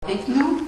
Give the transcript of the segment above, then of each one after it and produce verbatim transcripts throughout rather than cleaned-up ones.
Avec nous,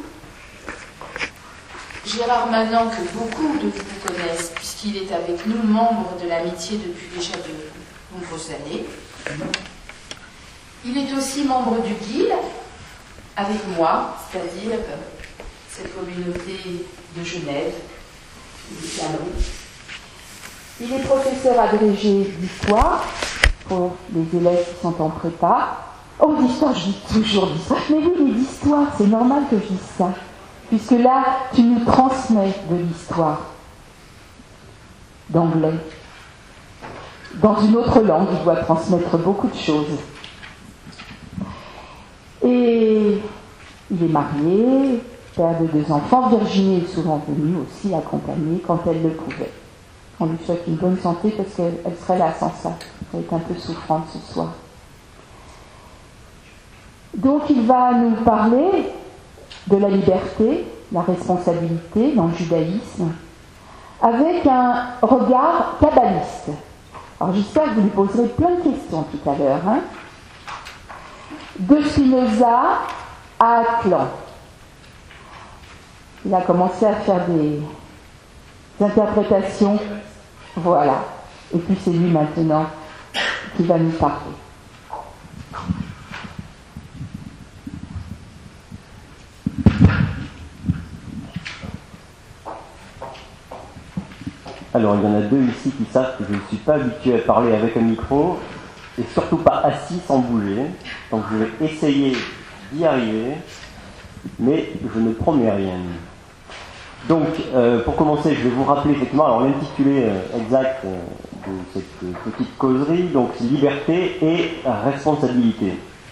Gérard Manant, que beaucoup de vous connaissent, puisqu'il est avec nous, membre de l'amitié depuis déjà de nombreuses années. Il est aussi membre du G I L, avec moi, c'est-à-dire cette communauté de Genève, du piano. Il est professeur agrégé d'histoire pour les élèves qui sont en prépa. Oh, d'histoire, je dis toujours d'histoire. Mais oui, mais d'histoire, c'est normal que je dise ça. Puisque là, tu nous transmets de l'histoire d'anglais. Dans une autre langue, il doit transmettre beaucoup de choses. Et il est marié, père de deux enfants. Virginie est souvent venue aussi accompagner quand elle le pouvait. On lui souhaite une bonne santé parce qu'elle serait là sans ça. Elle est un peu souffrante ce soir. Donc il va nous parler de la liberté, la responsabilité dans le judaïsme, avec un regard kabbaliste. Alors j'espère que vous lui poserez plein de questions tout à l'heure. Hein. De Spinoza à Atlan. Il a commencé à faire des, des interprétations. Voilà. Et puis c'est lui maintenant qui va nous parler. Alors, il y en a deux ici qui savent que je ne suis pas habitué à parler avec un micro, et surtout pas assis sans bouger. Donc, je vais essayer d'y arriver, mais je ne promets rien. Donc, euh, pour commencer, je vais vous rappeler effectivement, alors l'intitulé euh, exact euh, de cette euh, petite causerie, donc liberté et responsabilité.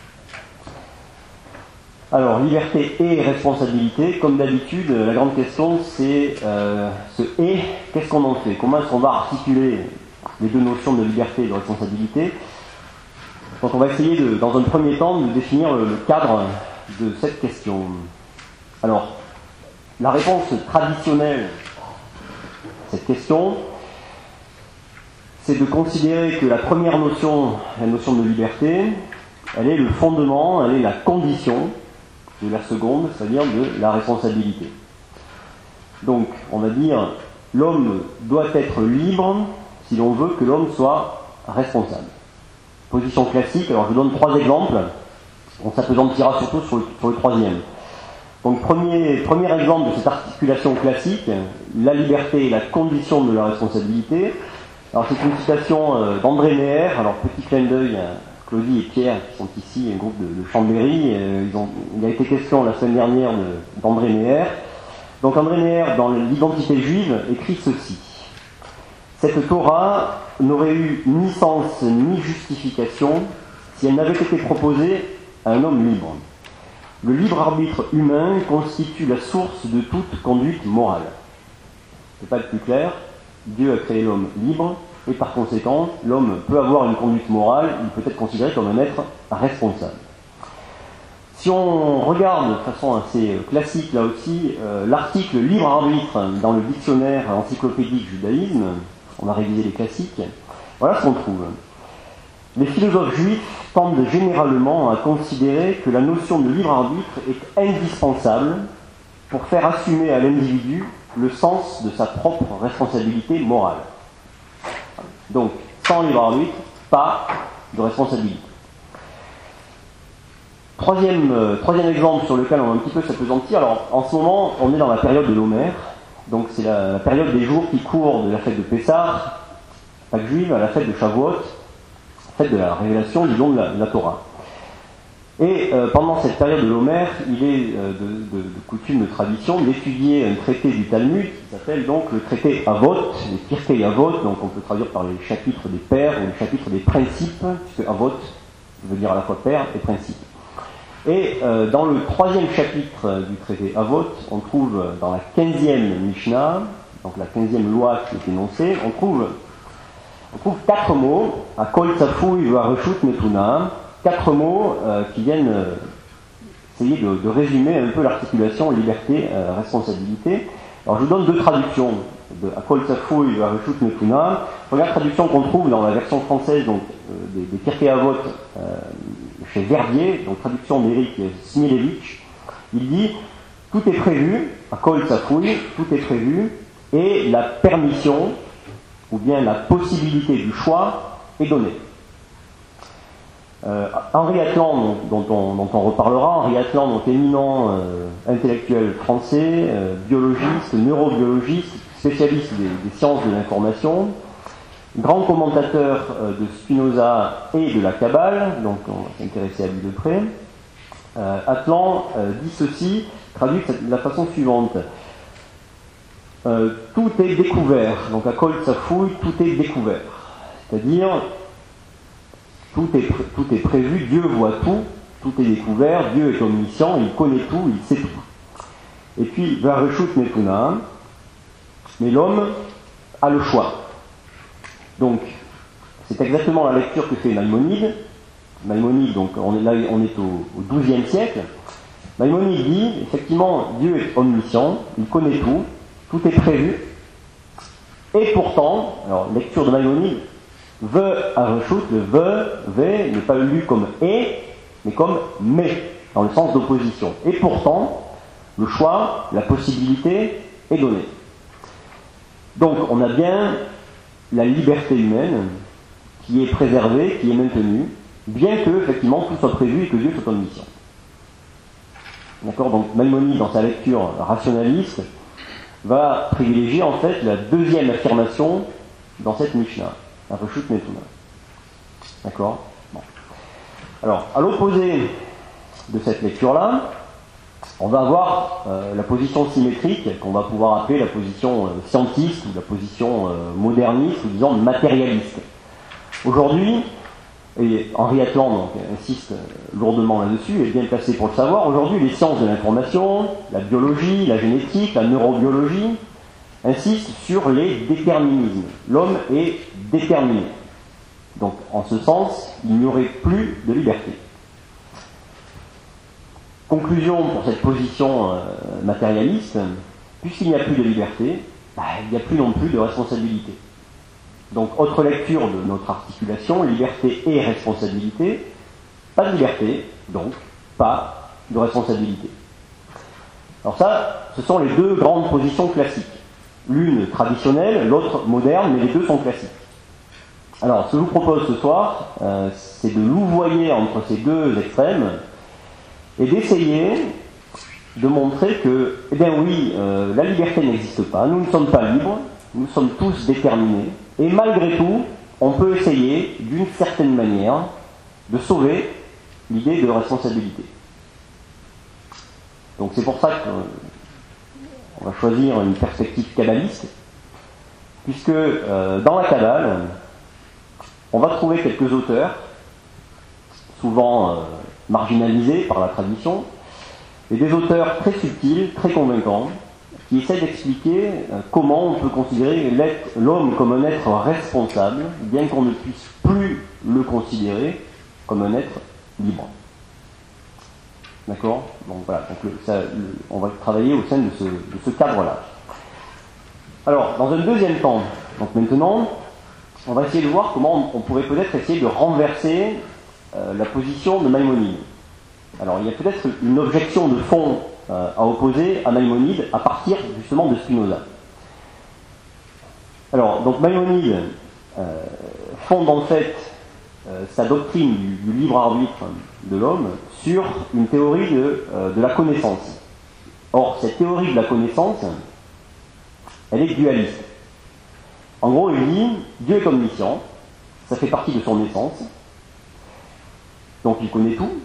Alors, liberté et responsabilité, comme d'habitude, la grande question c'est euh, ce « et », qu'est-ce qu'on en fait? Comment est-ce qu'on va articuler les deux notions de liberté et de responsabilité? Donc on va essayer, de, dans un premier temps, de définir le, le cadre de cette question. Alors, la réponse traditionnelle à cette question, c'est de considérer que la première notion, la notion de liberté, elle est le fondement, elle est la condition de la seconde, c'est-à-dire de la responsabilité. Donc, on va dire, l'homme doit être libre si l'on veut que l'homme soit responsable. Position classique, alors je donne trois exemples, on s'apesantira surtout sur le, sur le troisième. Donc, premier, premier exemple de cette articulation classique, la liberté est la condition de la responsabilité. Alors, c'est une citation euh, d'André Neher, alors petit clin d'œil à Claudie et Pierre, qui sont ici, un groupe de, de Chambéry, euh, ils ont, il a été question la semaine dernière de, d'André Neher. Donc André Neher, dans l'Identité juive, écrit ceci. Cette Torah n'aurait eu ni sens ni justification si elle n'avait été proposée à un homme libre. Le libre arbitre humain constitue la source de toute conduite morale. C'est pas le plus clair, Dieu a créé l'homme libre, et par conséquent, l'homme peut avoir une conduite morale, il peut être considéré comme un être responsable. Si on regarde de façon assez classique là aussi, euh, l'article libre arbitre dans le dictionnaire encyclopédique judaïsme, on a révisé les classiques, voilà ce qu'on trouve. Les philosophes juifs tendent généralement à considérer que la notion de libre arbitre est indispensable pour faire assumer à l'individu le sens de sa propre responsabilité morale. Donc, sans libre arbitre, pas de responsabilité. Troisième, euh, troisième exemple sur lequel on va un petit peu s'appesantir. Alors, en ce moment, on est dans la période de l'Homère. Donc, c'est la, la période des jours qui courent de la fête de Pessah, Pâques juive, à la fête de Shavuot, fête de la révélation du don de la, de la Torah. Et euh, pendant cette période de l'Homère, il est euh, de, de, de coutume, de tradition, d'étudier un traité du Talmud qui s'appelle donc le traité Avot, les Pirkei Avot, donc on peut traduire par les chapitres des pères ou les chapitres des principes, puisque Avot veut dire à la fois père et principe. Et euh, dans le troisième chapitre du traité Avot, on trouve dans la quinzième Mishnah, donc la quinzième loi qui est énoncée, on trouve, on trouve quatre mots, à Kol Tzafui Vareshut Metuna, quatre mots euh, qui viennent euh, essayer de, de résumer un peu l'articulation liberté-responsabilité. Euh, Alors je vous donne deux traductions de Akol Tzafui Vareshut Metuna. Première traduction qu'on trouve dans la version française donc, euh, des, des Pirkei Avot euh, chez Verdier, donc traduction d'Éric Smilevich. Il dit tout est prévu, à Kol Tsafouï, tout est prévu, et la permission, ou bien la possibilité du choix, est donnée. Euh, Henri Atlan, dont on, dont on reparlera, Henri Atlan, donc éminent euh, intellectuel français, euh, biologiste, neurobiologiste, spécialiste des, des sciences de l'information, grand commentateur euh, de Spinoza et de la Kabbale, donc on va s'intéresser à lui de près. Euh, Atlan euh, dit ceci, traduit de la façon suivante. Euh, tout est découvert, donc à Kol Tsafouï, tout est découvert. C'est-à-dire, tout est, tout est prévu, Dieu voit tout, tout est découvert, Dieu est omniscient, il connaît tout, il sait tout. Et puis, Vareshut Netuna, mais l'homme a le choix. Donc, c'est exactement la lecture que fait Maïmonide. Maïmonide, donc on est là, on est au, au douzième siècle. Maïmonide dit, effectivement, Dieu est omniscient, il connaît tout, tout est prévu. Et pourtant, alors, lecture de Maïmonide, Ve Areshut, le Ve, Ve, n'est pas lu comme et, mais comme mais, dans le sens d'opposition. Et pourtant, le choix, la possibilité est donnée. Donc, on a bien la liberté humaine qui est préservée, qui est maintenue, bien que, effectivement, tout soit prévu et que Dieu soit omniscient. D'accord ? Donc, Maïmonide, dans sa lecture rationaliste, va privilégier, en fait, la deuxième affirmation dans cette Mishnah. Areshut Netuna. D'accord ? Bon. Alors, à l'opposé de cette lecture-là, on va avoir euh, la position symétrique, qu'on va pouvoir appeler la position euh, scientiste, ou la position euh, moderniste, ou disons matérialiste. Aujourd'hui, et Henri Atlan donc, insiste lourdement là-dessus, est bien placé pour le savoir, aujourd'hui les sciences de l'information, la biologie, la génétique, la neurobiologie, insiste sur les déterminismes. L'homme est déterminé. Donc, en ce sens, il n'y aurait plus de liberté. Conclusion pour cette position euh, matérialiste, puisqu'il n'y a plus de liberté, bah, il n'y a plus non plus de responsabilité. Donc, autre lecture de notre articulation, liberté et responsabilité, pas de liberté, donc pas de responsabilité. Alors ça, ce sont les deux grandes positions classiques. L'une traditionnelle, l'autre moderne, mais les deux sont classiques. Alors, ce que je vous propose ce soir, euh, c'est de louvoyer entre ces deux extrêmes et d'essayer de montrer que, eh bien oui, euh, la liberté n'existe pas, nous ne sommes pas libres, nous sommes tous déterminés, et malgré tout, on peut essayer, d'une certaine manière, de sauver l'idée de responsabilité. Donc c'est pour ça que on va choisir une perspective kabbaliste, puisque euh, dans la Kabbale, on va trouver quelques auteurs, souvent euh, marginalisés par la tradition, et des auteurs très subtils, très convaincants, qui essaient d'expliquer euh, comment on peut considérer l'homme comme un être responsable, bien qu'on ne puisse plus le considérer comme un être libre. D'accord ? Donc voilà, donc le, ça, le, on va travailler au sein de ce, de ce cadre-là. Alors, dans un deuxième temps, donc maintenant, on va essayer de voir comment on, on pourrait peut-être essayer de renverser euh, la position de Maïmonide. Alors, il y a peut-être une objection de fond euh, à opposer à Maïmonide à partir justement de Spinoza. Alors, donc Maïmonide euh, fonde en fait euh, sa doctrine du, du libre arbitre de l'homme sur une théorie de, euh, de la connaissance. Or, cette théorie de la connaissance, elle est dualiste. En gros, il dit, Dieu est omniscient, ça fait partie de son essence, donc il connaît tout,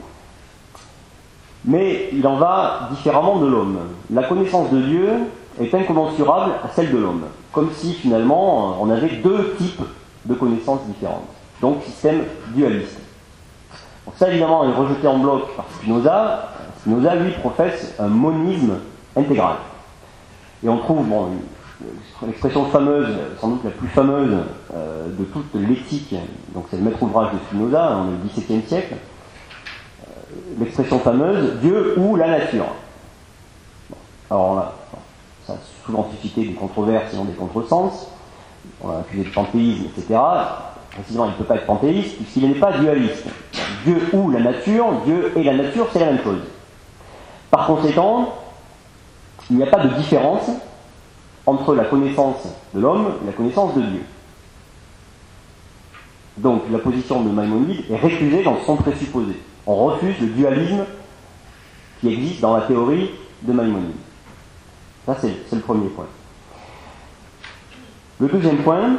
mais il en va différemment de l'homme. La connaissance de Dieu est incommensurable à celle de l'homme, comme si finalement on avait deux types de connaissances différentes. Donc, système dualiste. Donc ça, évidemment, est rejeté en bloc par Spinoza. Spinoza, lui, professe un monisme intégral. Et on trouve, bon, l'expression fameuse, sans doute la plus fameuse euh, de toute l'éthique, donc c'est le maître ouvrage de Spinoza, dans le dix-septième siècle, euh, l'expression fameuse, Dieu ou la nature. Bon, alors là, ça a souvent suscité des controverses et non des contresens, on a accusé de panthéisme, et cetera. Précisément, il ne peut pas être panthéiste puisqu'il n'est pas dualiste. Dieu ou la nature, Dieu et la nature, c'est la même chose. Par conséquent, il n'y a pas de différence entre la connaissance de l'homme et la connaissance de Dieu. Donc la position de Maïmonide est récusée dans son présupposé. On refuse le dualisme qui existe dans la théorie de Maïmonide. Ça, c'est, c'est le premier point. Le deuxième point,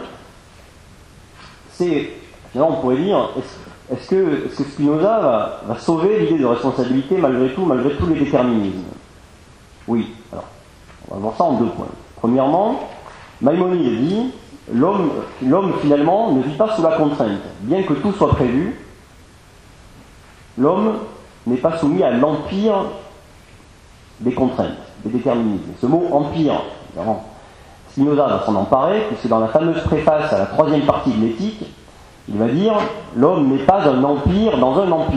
c'est, finalement, on pourrait dire, est-ce, est-ce, que, est-ce que Spinoza va, va sauver l'idée de responsabilité malgré tout, malgré tous les déterminismes? Oui. Alors, on va voir ça en deux points. Premièrement, Maïmonide dit, l'homme, l'homme finalement ne vit pas sous la contrainte. Bien que tout soit prévu, l'homme n'est pas soumis à l'empire des contraintes, des déterminismes. Ce mot empire, évidemment, Spinoza va s'en emparer, puisque dans la fameuse préface à la troisième partie de l'éthique, il va dire « L'homme n'est pas un empire dans un empire ».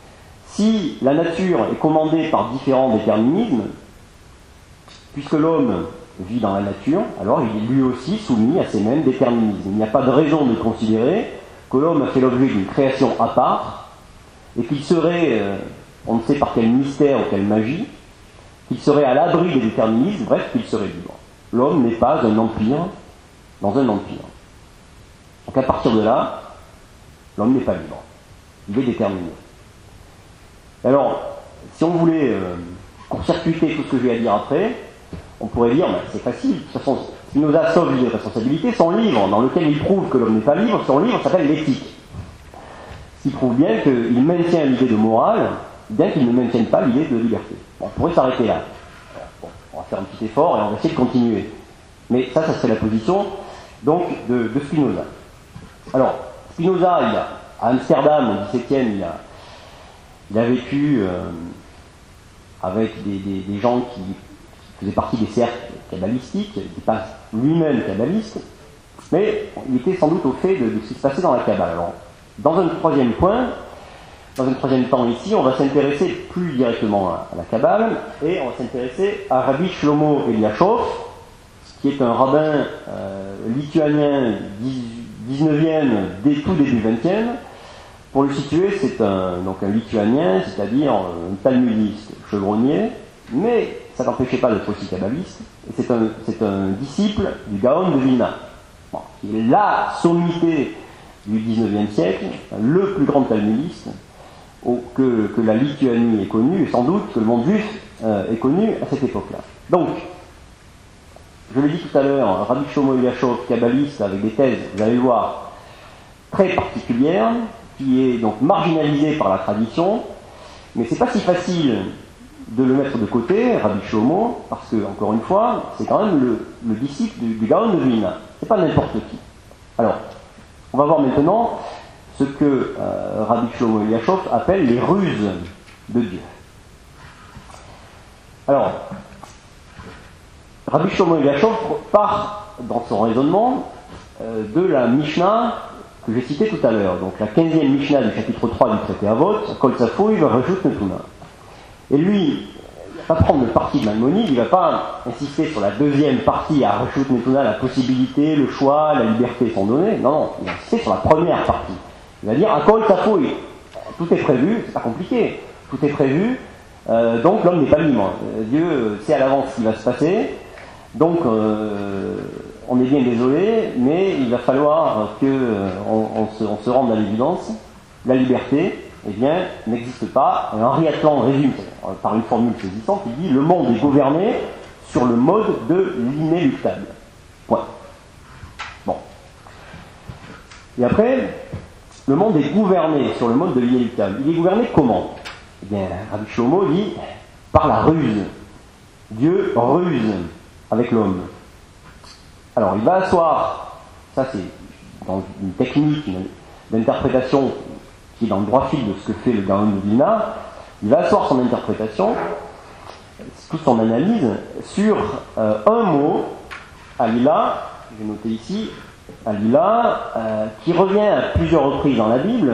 Si la nature est commandée par différents déterminismes, puisque l'homme vit dans la nature, alors il est lui aussi soumis à ces mêmes déterminismes. Il n'y a pas de raison de considérer que l'homme a fait l'objet d'une création à part, et qu'il serait, euh, on ne sait par quel mystère ou quelle magie, qu'il serait à l'abri des déterminismes, bref, qu'il serait libre. L'homme n'est pas un empire dans un empire. Donc à partir de là, l'homme n'est pas libre. Il est déterminé. Alors, si on voulait euh, court-circuiter tout ce que je vais à dire après, on pourrait dire, ben, c'est facile, de toute façon, Spinoza sauve l'idée de responsabilité, son livre dans lequel il prouve que l'homme n'est pas libre, son livre s'appelle L'éthique. Ce qui prouve bien qu'il maintient l'idée de morale, bien qu'il ne maintienne pas l'idée de liberté. Bon, on pourrait s'arrêter là. Bon, on va faire un petit effort et on va essayer de continuer. Mais ça, ça serait la position donc de, de Spinoza. Alors, Spinoza, il a, à Amsterdam, au dix-septième, il a, il a vécu euh, avec des, des, des gens qui faisait partie des cercles kabbalistiques, il n'était pas lui-même kabbaliste, mais il était sans doute au fait de, de ce qui se passait dans la Kabbale. Alors, dans un troisième point, dans un troisième temps ici, on va s'intéresser plus directement à, à la Kabbale, et on va s'intéresser à Rabbi Shlomo Eliashov, qui est un rabbin euh, lituanien dix-neuvième, dès tout début vingtième. Pour le situer, c'est un, donc un lituanien, c'est-à-dire un talmudiste chevronnier, mais ça n'empêchait pas d'être aussi kabbaliste, et c'est un, c'est un disciple du Gaon de Vilna, bon, qui est la sommité du dix-neuvième siècle, le plus grand talmudiste au, que, que la Lituanie ait connu, et sans doute que le monde juif euh, ait connu à cette époque-là. Donc, je l'ai dit tout à l'heure, Rabbi Shlomo Eliashov, kabbaliste, avec des thèses, vous allez le voir, très particulières, qui est donc marginalisé par la tradition, mais c'est pas si facile de le mettre de côté, Rabbi Shlomo, parce que, encore une fois, c'est quand même le, le disciple du, du Gaon de Vilna. C'est pas n'importe qui. Alors, on va voir maintenant ce que euh, Rabbi Shlomo Eliashov appelle les ruses de Dieu. Alors, Rabbi Shlomo Eliashov part dans son raisonnement euh, de la Mishnah que j'ai citée tout à l'heure, donc la quinzième Mishnah du chapitre trois du traité Avot, Kol Tzafouy V'Reshut Netuna. Et lui, il ne va pas prendre le parti de Maïmonide, il ne va pas insister sur la deuxième partie, à Reshut Netuna, la possibilité, le choix, la liberté sont donnés. Non, non, il va insister sur la première partie. Il va dire, à Kol Tzafouy, tout est prévu, c'est pas compliqué, tout est prévu, euh, donc l'homme n'est pas libre. Dieu sait à l'avance ce qui va se passer, donc euh, on est bien désolé, mais il va falloir qu'on on se, on se rende à l'évidence, la liberté, eh bien, n'existe pas. Et Henri Atlan résume par une formule saisissante, il dit « Le monde est gouverné sur le mode de l'inéluctable. » Point. Bon. Et après, le monde est gouverné sur le mode de l'inéluctable. Il est gouverné comment? Eh bien, Rabbi Shlomo dit « Par la ruse. Dieu ruse avec l'homme. » Alors, il va asseoir, ça c'est dans une technique d'interprétation qui est dans le droit fil de ce que fait le Gaon de Vilna, il va asseoir son interprétation, toute son analyse, sur euh, un mot, Alila, je vais noter ici, Alila, euh, qui revient à plusieurs reprises dans la Bible.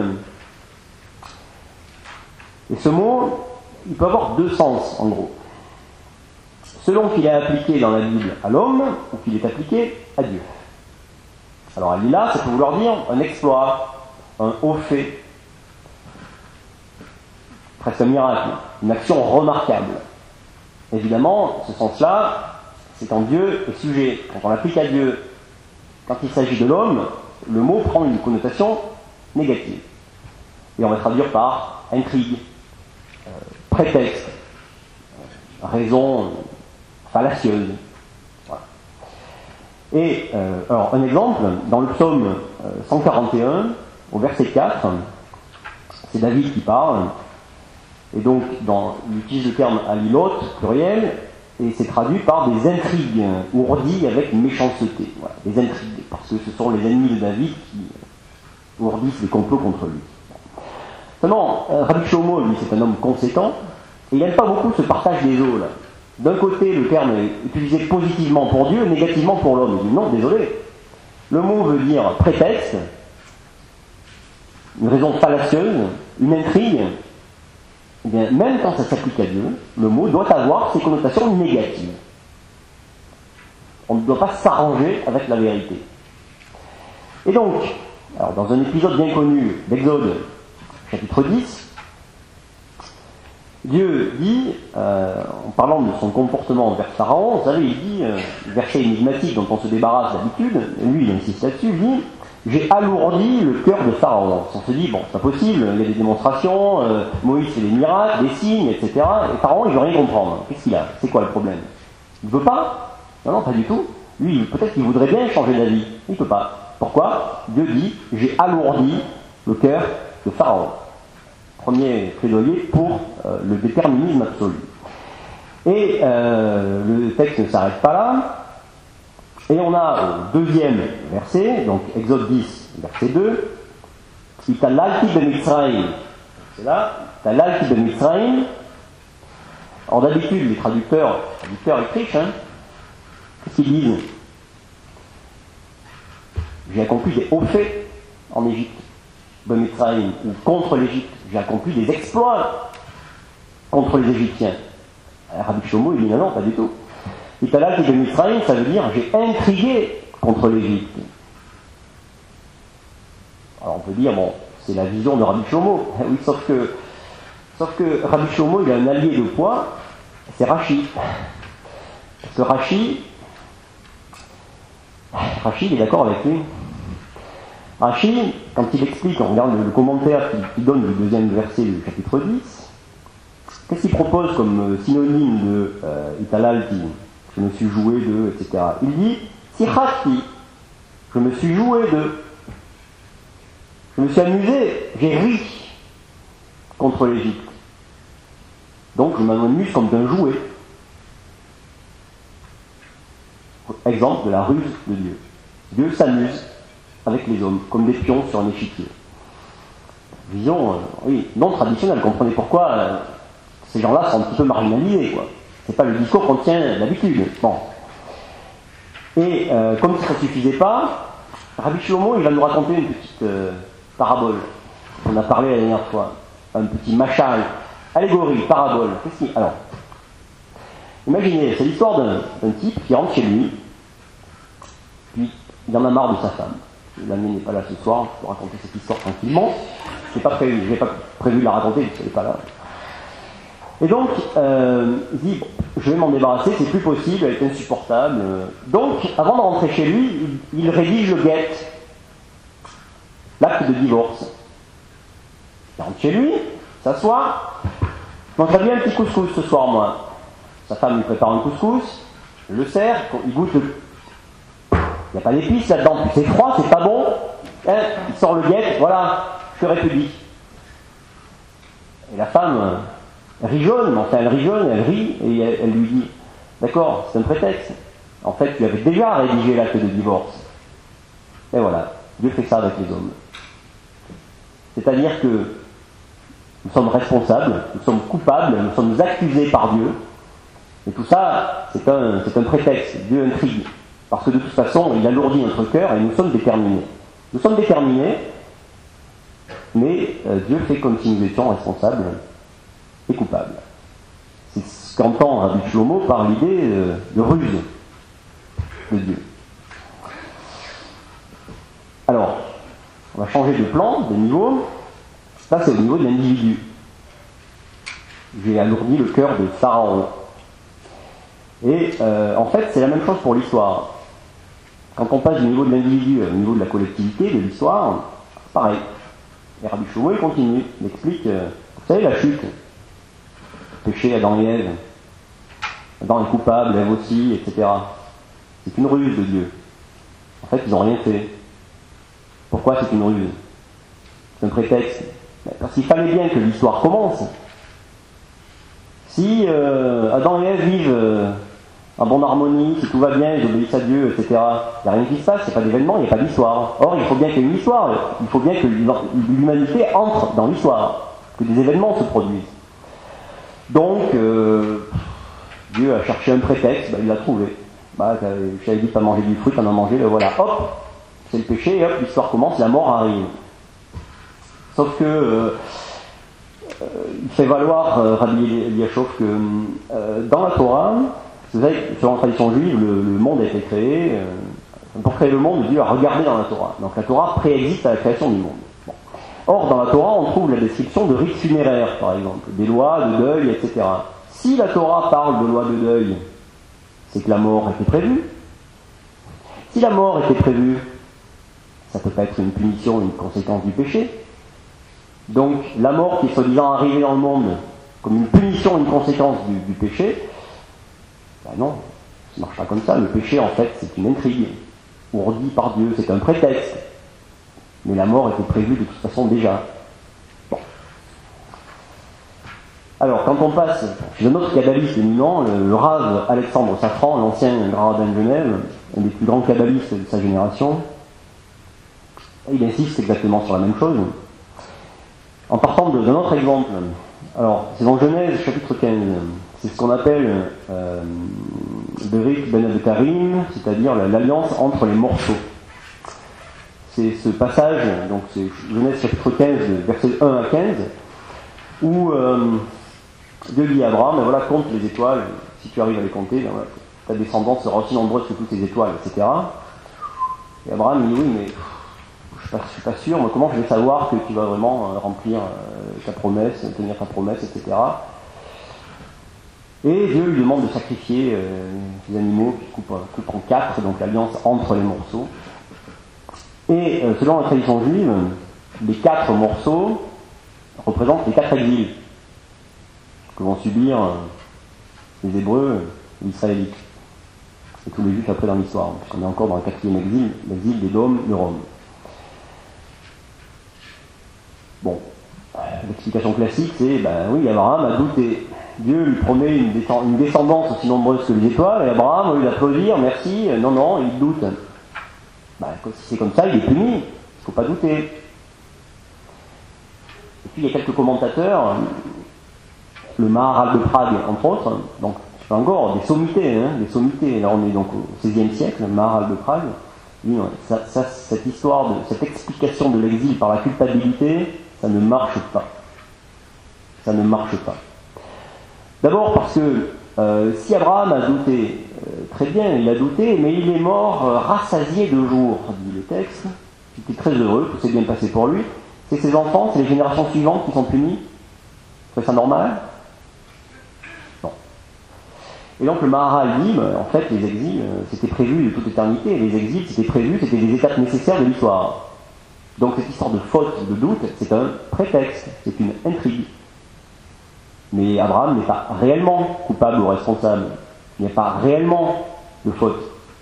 Et ce mot, il peut avoir deux sens, en gros. Selon qu'il est appliqué dans la Bible à l'homme, ou qu'il est appliqué à Dieu. Alors Alila, ça peut vouloir dire un exploit, un haut fait. presque un miracle, une action remarquable. Évidemment, ce sens-là, c'est quand Dieu est sujet. Quand on l'applique à Dieu, quand il s'agit de l'homme, le mot prend une connotation négative. Et on va traduire par intrigue, euh, prétexte, euh, raison fallacieuse. Voilà. Et euh, alors un exemple, dans le psaume euh, cent quarante et un, au verset quatre, c'est David qui parle, et donc dans, il utilise le terme alilot, pluriel, et c'est traduit par des intrigues ourdies avec méchanceté. Voilà, des intrigues, parce que ce sont les ennemis de David qui ourdissent des complots contre lui. Seulement, Rabbi Shlomo, lui, c'est un homme conséquent, et il n'aime pas beaucoup ce partage des eaux, là. D'un côté, le terme est utilisé positivement pour Dieu, négativement pour l'homme. Il dit non, désolé. Le mot veut dire prétexte, une raison fallacieuse, une intrigue. Eh bien, même quand ça s'applique à Dieu, le mot doit avoir ses connotations négatives. On ne doit pas s'arranger avec la vérité. Et donc, alors dans un épisode bien connu d'Exode, chapitre dix, Dieu dit, euh, en parlant de son comportement envers Pharaon, vous savez, il dit, euh, verset énigmatique dont on se débarrasse d'habitude, lui il insiste là-dessus, il dit, j'ai alourdi le cœur de Pharaon. On se dit, bon, c'est pas possible, il y a des démonstrations, euh, Moïse fait des miracles, des signes, et cetera. Et Pharaon, il veut rien comprendre. Qu'est-ce qu'il a? C'est quoi le problème? Il veut pas? Non, non, pas du tout. Lui, peut-être qu'il voudrait bien changer d'avis. Il peut pas. Pourquoi? Dieu dit, j'ai alourdi le cœur de Pharaon. Premier plaidoyer pour euh, le déterminisme absolu. Et euh, le texte ne s'arrête pas là. Et on a au deuxième verset, donc Exode dix, verset deux, Italalti de Mitzrayim. C'est là, Italalti de Mitzrayim. Alors d'habitude, les traducteurs, les traducteurs écrits, hein, qu'est-ce qu'ils disent? J'ai accompli des hauts faits en Égypte, de Mitzrayim, ou contre l'Égypte. J'ai accompli des exploits contre les Égyptiens. Rabbi Shlomo, il dit non, non, pas du tout. Italal qui de Mitzrayim, ça veut dire j'ai intrigué contre l'Égypte. Alors on peut dire, bon, c'est la vision de Rabbi Shlomo. Oui, sauf que, sauf que Rabbi Shlomo, il a un allié de poids, c'est Rashi. Ce Rashi, Rashi, il est d'accord avec lui. Rashi, quand il explique, on regarde le, le commentaire qu'il qui donne le deuxième verset du chapitre dix, qu'est-ce qu'il propose comme synonyme de euh, Italalti? Je me suis joué de, et cetera. Il dit Sichati, je me suis joué de. Je me suis amusé, j'ai ri contre l'Égypte. Donc je m'amuse comme d'un jouet. Exemple de la ruse de Dieu. Dieu s'amuse avec les hommes, comme des pions sur un échiquier. Vision, euh, oui, non traditionnelle. Comprenez pourquoi euh, ces gens-là sont un petit peu marginalisés, quoi. C'est pas le discours qu'on tient d'habitude. Bon. Et euh, comme ça ne suffisait pas, Rabbi Shlomo, il va nous raconter une petite euh, parabole. On a parlé la dernière fois. Un petit machal, allégorie, parabole. Qu'est-ce qu'il... Alors, imaginez, c'est l'histoire d'un, d'un type qui rentre chez lui, puis il en a marre de sa femme. L'ami n'est pas là ce soir, je peux raconter cette histoire tranquillement. C'est pas prévu, je n'ai pas prévu de la raconter, parce qu'elle n'est pas là. Et donc, euh, il dit, bon, je vais m'en débarrasser, c'est plus possible, elle est insupportable. Donc, avant de rentrer chez lui, il, il rédige le guet, l'acte de divorce. Il rentre chez lui, s'assoit, donc j'aurais bien un petit couscous ce soir, moi. Sa femme lui prépare un couscous, je le sers, il goûte le... Il n'y a pas d'épices là-dedans, c'est froid, c'est pas bon. Hein, il sort le guet, voilà, je te répudie. Et la femme... Elle rit jaune, enfin elle rit jaune, elle rit, et elle, elle lui dit, d'accord, c'est un prétexte. En fait, tu avais déjà rédigé l'acte de divorce. Et voilà, Dieu fait ça avec les hommes. C'est-à-dire que nous sommes responsables, nous sommes coupables, nous sommes accusés par Dieu. Et tout ça, c'est un, c'est un prétexte, Dieu intrigue. Parce que de toute façon, il alourdit notre cœur et nous sommes déterminés. Nous sommes déterminés, mais euh, Dieu fait comme si nous étions responsables et coupable. C'est ce qu'entend Rabbi Shlomo par l'idée de, de ruse de Dieu. Alors, on va changer de plan, de niveau. Ça, c'est au niveau de l'individu. j'ai alourdi le cœur de Pharaon. Et euh, en fait, c'est la même chose pour l'histoire. Quand on passe du niveau de l'individu au niveau de la collectivité, de l'histoire, c'est pareil. Et Rabbi Shlomo, il continue, il explique, euh, vous savez, la chute, le péché Adam et Ève, Adam est coupable, Ève aussi, et cetera. C'est une ruse de Dieu. En fait, ils n'ont rien fait. Pourquoi c'est une ruse? C'est un prétexte. Parce qu'il fallait bien que l'histoire commence. Si euh, Adam et Ève vivent euh, en bonne harmonie, si tout va bien, ils obéissent à Dieu, et cetera, il n'y a rien qui se passe, il n'y a pas d'événement, il n'y a pas d'histoire. Or, il faut bien qu'il y ait une histoire, il faut bien que l'humanité entre dans l'histoire, que des événements se produisent. Donc, euh, Dieu a cherché un prétexte, bah, il l'a trouvé. Bah, j'avais dit de pas manger du fruit, on a mangé, le voilà, hop, c'est le péché, et hop, l'histoire commence, la mort arrive. Sauf que euh, euh, il fait valoir, euh, Rabbi Eliashov, que euh, dans la Torah, vous savez, selon la tradition juive, le, le monde a été créé. Euh, pour créer le monde, Dieu a regardé dans la Torah. Donc la Torah préexiste à la création du monde. Bon. Or, dans la Torah, on trouve la description de rites funéraires, par exemple, des lois de deuil, et cetera. Si la Torah parle de lois de deuil, c'est que la mort était prévue. Si la mort était prévue, ça peut pas être une punition, une conséquence du péché. Donc, la mort qui est soi-disant arrivée dans le monde comme une punition, une conséquence du, du péché, ben non, ça ne marche pas comme ça. Le péché, en fait, c'est une intrigue, ourdie par Dieu, c'est un prétexte. Mais la mort était prévue de toute façon déjà. Bon. Alors, quand on passe chez un autre kabbaliste éminent, le, le Rav Alexandre Safran, l'ancien grand rabbin de Genève, un des plus grands kabbalistes de sa génération, il insiste exactement sur la même chose. En partant d'un autre exemple, alors c'est dans Genèse chapitre quinze, c'est ce qu'on appelle euh, Berit Ben Abekarim, c'est-à-dire l'alliance entre les morceaux. C'est ce passage, donc c'est Genèse chapitre quinze, versets un à quinze, où euh, Dieu dit à Abraham, ben voilà, compte les étoiles, si tu arrives à les compter, ben voilà, ta descendance sera aussi nombreuse que toutes les étoiles, et cetera. Et Abraham dit oui, mais je ne suis pas sûr, mais comment je vais savoir que tu vas vraiment euh, remplir euh, ta promesse, tenir ta promesse, et cetera. Et Dieu lui demande de sacrifier euh, ces animaux qui coupent, coupent en quatre, donc l'alliance entre les morceaux. Et euh, selon la tradition juive, les quatre morceaux représentent les quatre exils que vont subir euh, les Hébreux, les Israélites, et tous les Juifs après dans l'histoire, puisqu'on est encore dans le quatrième exil, l'exil des Dômes de Rome. Bon, l'explication classique, c'est, ben oui, Abraham a douté. Dieu lui promet une, descend- une descendance aussi nombreuse que les étoiles, et Abraham, au lieu d'applaudir, merci, non, non, il doute. Ben, si c'est comme ça, il est puni, il ne faut pas douter. Et puis il y a quelques commentateurs, le Maharal de Prague, entre autres, donc encore des sommités, hein, des sommités, là on est donc au seizième siècle, le Maharal de Prague, dit, non, ça, ça, cette histoire, de, cette explication de l'exil par la culpabilité, ça ne marche pas. Ça ne marche pas. D'abord parce que euh, si Abraham a douté, euh, très bien, il a douté, mais il est mort euh, rassasié de jours, dit le texte. Il était très heureux, tout s'est bien passé pour lui. C'est ses enfants, c'est les générations suivantes qui sont punies. C'est ça normal? Non. Et donc le Maharal dit, en fait, les exils, euh, c'était prévu de toute éternité. Les exils, c'était prévu, c'était des étapes nécessaires de l'histoire. Donc cette histoire de faute, de doute, c'est un prétexte, c'est une intrigue. Mais Abraham n'est pas réellement coupable ou responsable. Il n'y a pas réellement de faute.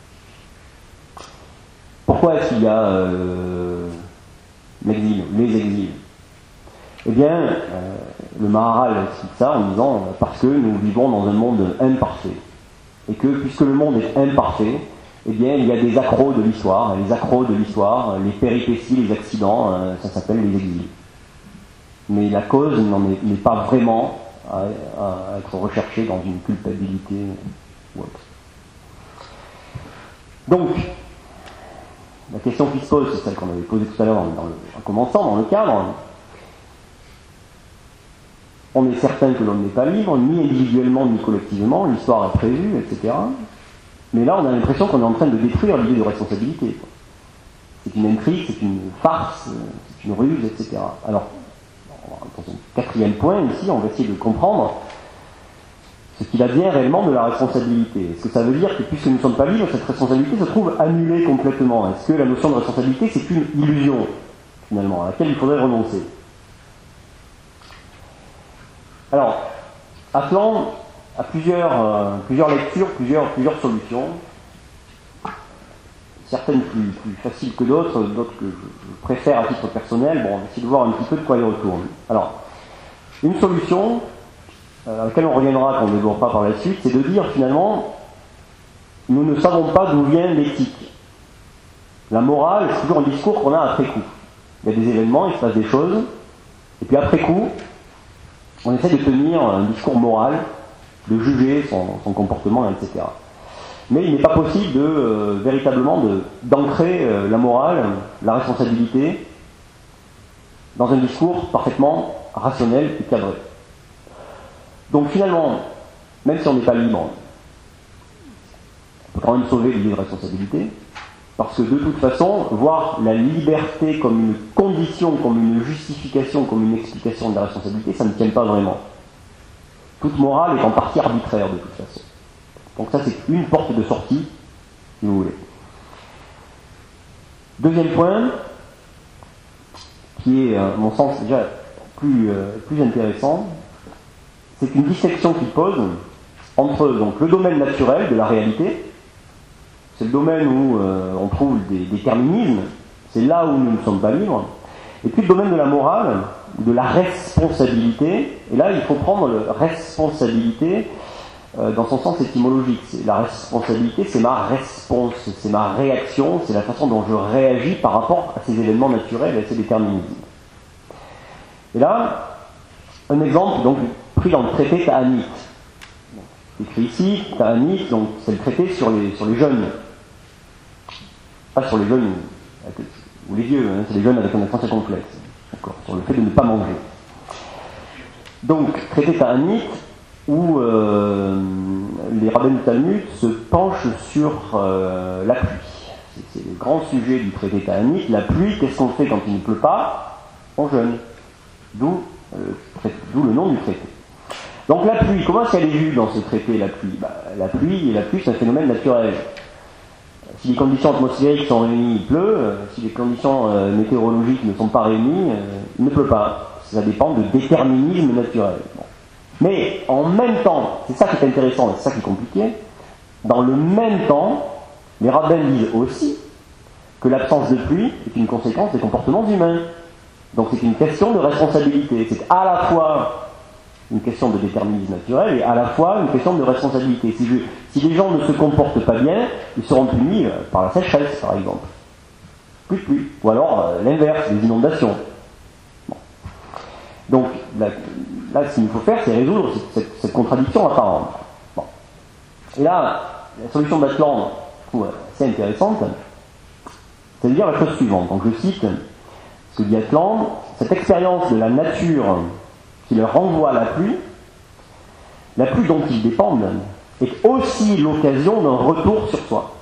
Pourquoi est-ce qu'il y a euh, l'exil, les exils? Eh bien, euh, le Maharal cite ça en disant « parce que nous vivons dans un monde imparfait. Et que, puisque le monde est imparfait, eh bien, il y a des accros de l'histoire, les accros de l'histoire, les péripéties, les accidents, euh, ça s'appelle les exils. Mais la cause n'en est, n'est pas vraiment à, à être recherchée dans une culpabilité ou autre. Donc, la question qui se pose, c'est celle qu'on avait posée tout à l'heure dans le, en commençant, dans le cadre. On est certain que l'homme n'est pas libre, ni individuellement, ni collectivement, l'histoire est prévue, et cetera. Mais là, on a l'impression qu'on est en train de détruire l'idée de responsabilité. C'est une intrigue, c'est une farce, c'est une ruse, et cetera. Alors, dans son quatrième point ici, on va essayer de comprendre ce qu'il advient réellement de la responsabilité. Est-ce que ça veut dire que puisque nous ne sommes pas libres, cette responsabilité se trouve annulée complètement? Est-ce que la notion de responsabilité, c'est une illusion, finalement, à laquelle il faudrait renoncer? Alors, Atlan a plusieurs, euh, plusieurs lectures, plusieurs, plusieurs solutions. Certaines plus, plus faciles que d'autres, d'autres que je, je préfère à titre personnel. Bon, on va essayer de voir un petit peu de quoi il retourne. Alors, une solution, euh, à laquelle on reviendra quand on ne développera par la suite, c'est de dire finalement, nous ne savons pas d'où vient l'éthique. La morale, c'est toujours un discours qu'on a après coup. Il y a des événements, il se passe des choses, et puis après coup, on essaie de tenir un discours moral, de juger son, son comportement, et cetera. Mais il n'est pas possible de euh, véritablement de, d'ancrer euh, la morale, la responsabilité, dans un discours parfaitement rationnel et cadré. Donc finalement, même si on n'est pas libre, on peut quand même sauver l'idée de responsabilité, parce que de toute façon, voir la liberté comme une condition, comme une justification, comme une explication de la responsabilité, ça ne tient pas vraiment. Toute morale est en partie arbitraire de toute façon. Donc ça, c'est une porte de sortie, si vous voulez. Deuxième point, qui est, à mon sens, déjà plus, euh, plus intéressant, c'est une dissection qu'il pose entre donc, le domaine naturel de la réalité, c'est le domaine où euh, on trouve des déterminismes, c'est là où nous ne sommes pas libres, et puis le domaine de la morale, de la responsabilité, et là il faut prendre la responsabilité euh, dans son sens étymologique. C'est, la responsabilité, c'est ma réponse, c'est ma réaction, c'est la façon dont je réagis par rapport à ces événements naturels et à ces déterminismes. Et là, un exemple donc pris dans le traité Ta'anit. Écrit ici, Ta'anit, donc c'est le traité sur les, sur les jeunes. Pas sur les jeunes ou les vieux, hein, c'est les jeunes avec un accent circonflexe. D'accord, sur le fait de ne pas manger. Donc, traité Ta'anit, où euh, les rabbins du Talmud se penchent sur euh, la pluie. C'est, c'est le grand sujet du traité Ta'anit. La pluie, qu'est-ce qu'on fait quand il ne pleut pas? On jeûne. D'où, euh, d'où le nom du traité. Donc la pluie, comment est-ce qu'elle est vue dans ce traité, la pluie? Bah, la pluie, la pluie, c'est un phénomène naturel. Si les conditions atmosphériques sont réunies, il pleut. Si les conditions euh, météorologiques ne sont pas réunies, euh, il ne pleut pas. Ça dépend de déterminisme naturel. Bon. Mais en même temps, c'est ça qui est intéressant et c'est ça qui est compliqué, dans le même temps, les rabbins disent aussi que l'absence de pluie est une conséquence des comportements humains. Donc c'est une question de responsabilité. C'est à la fois une question de déterminisme naturel et à la fois une question de responsabilité. Si, je, si les gens ne se comportent pas bien, ils seront punis par la sécheresse, par exemple. Plus de pluie. Ou alors euh, l'inverse, les inondations. Bon. Donc là, là, ce qu'il faut faire, c'est résoudre cette, cette, cette contradiction apparente. Bon. Et là, la solution d'Atlan, je trouve assez intéressante, c'est de dire la chose suivante. Donc je cite ce que dit Atlan, cette expérience de la nature qui leur renvoie la pluie, la pluie dont ils dépendent, est aussi l'occasion d'un retour sur soi.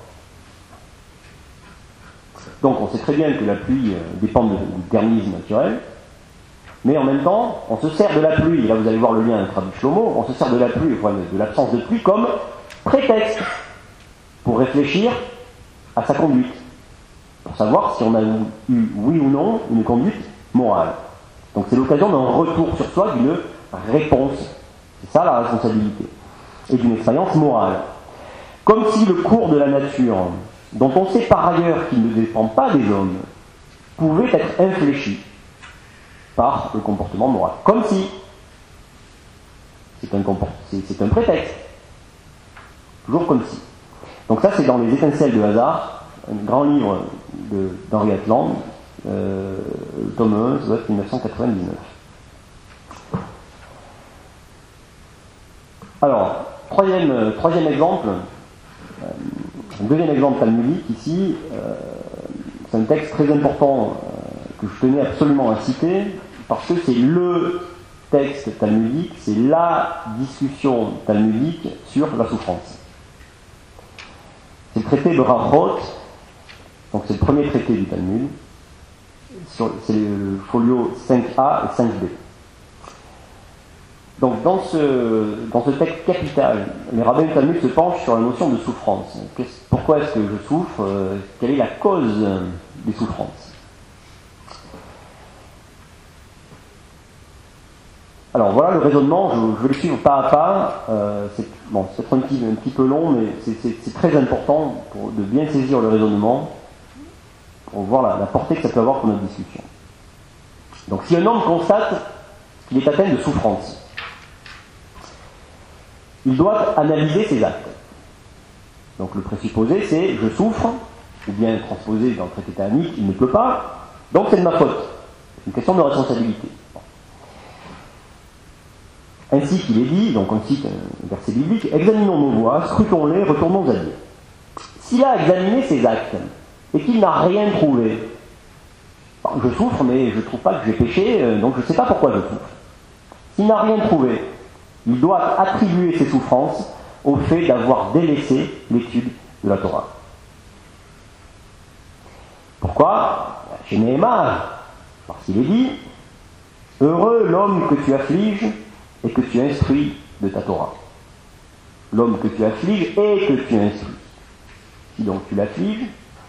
Donc on sait très bien que la pluie dépend du déterminisme naturel, mais en même temps, on se sert de la pluie, et là vous allez voir le lien avec Rabbi Shlomo, on se sert de la pluie, de l'absence de pluie, comme prétexte pour réfléchir à sa conduite, pour savoir si on a eu, oui ou non, une conduite morale. Donc c'est l'occasion d'un retour sur soi, d'une réponse. C'est ça la responsabilité. Et d'une expérience morale. Comme si le cours de la nature, dont on sait par ailleurs qu'il ne dépend pas des hommes, pouvait être infléchi par le comportement moral. Comme si. C'est un, comport- c'est, c'est un prétexte. Toujours comme si. Donc ça c'est dans Les Étincelles de hasard, un grand livre de, d'Henri Atlan, Euh, tome un, ça doit être dix-neuf cent quatre-vingt-dix-neuf. Alors, troisième, euh, troisième exemple, euh, un deuxième exemple talmudique ici, euh, c'est un texte très important euh, que je tenais absolument à citer, parce que c'est le texte talmudique, c'est la discussion talmudique sur la souffrance. C'est le traité de Brachot, donc c'est le premier traité du Talmud. C'est le folio cinq A et cinq B. Donc dans ce, dans ce texte capital, les rabbins du Talmud se penchent sur la notion de souffrance. Qu'est-ce, pourquoi est-ce que je souffre? Quelle est la cause des souffrances? Alors voilà le raisonnement, je, je vais le suivre pas à pas. Euh, c'est, bon, c'est peut-être un petit, un petit peu long, mais c'est, c'est, c'est très important pour, de bien saisir le raisonnement pour voir la, la portée que ça peut avoir pour notre discussion. Donc si un homme constate qu'il est atteint de souffrance, il doit analyser ses actes. Donc le présupposé c'est je souffre, ou bien transposé dans le traité talmudique, il ne pleut pas, donc c'est de ma faute. C'est une question de responsabilité. Ainsi qu'il est dit, donc on cite un verset biblique, examinons nos voies, scrutons-les, retournons à Dieu. S'il a examiné ses actes et qu'il n'a rien trouvé, je souffre mais je ne trouve pas que j'ai péché, donc je ne sais pas pourquoi je souffre. S'il n'a rien trouvé, il doit attribuer ses souffrances au fait d'avoir délaissé l'étude de la Torah. Pourquoi? Chez Néhémar, parce qu'il est dit, heureux l'homme que tu affliges et que tu instruis de ta Torah. L'homme que tu affliges et que tu instruis. Si donc tu l'affliges,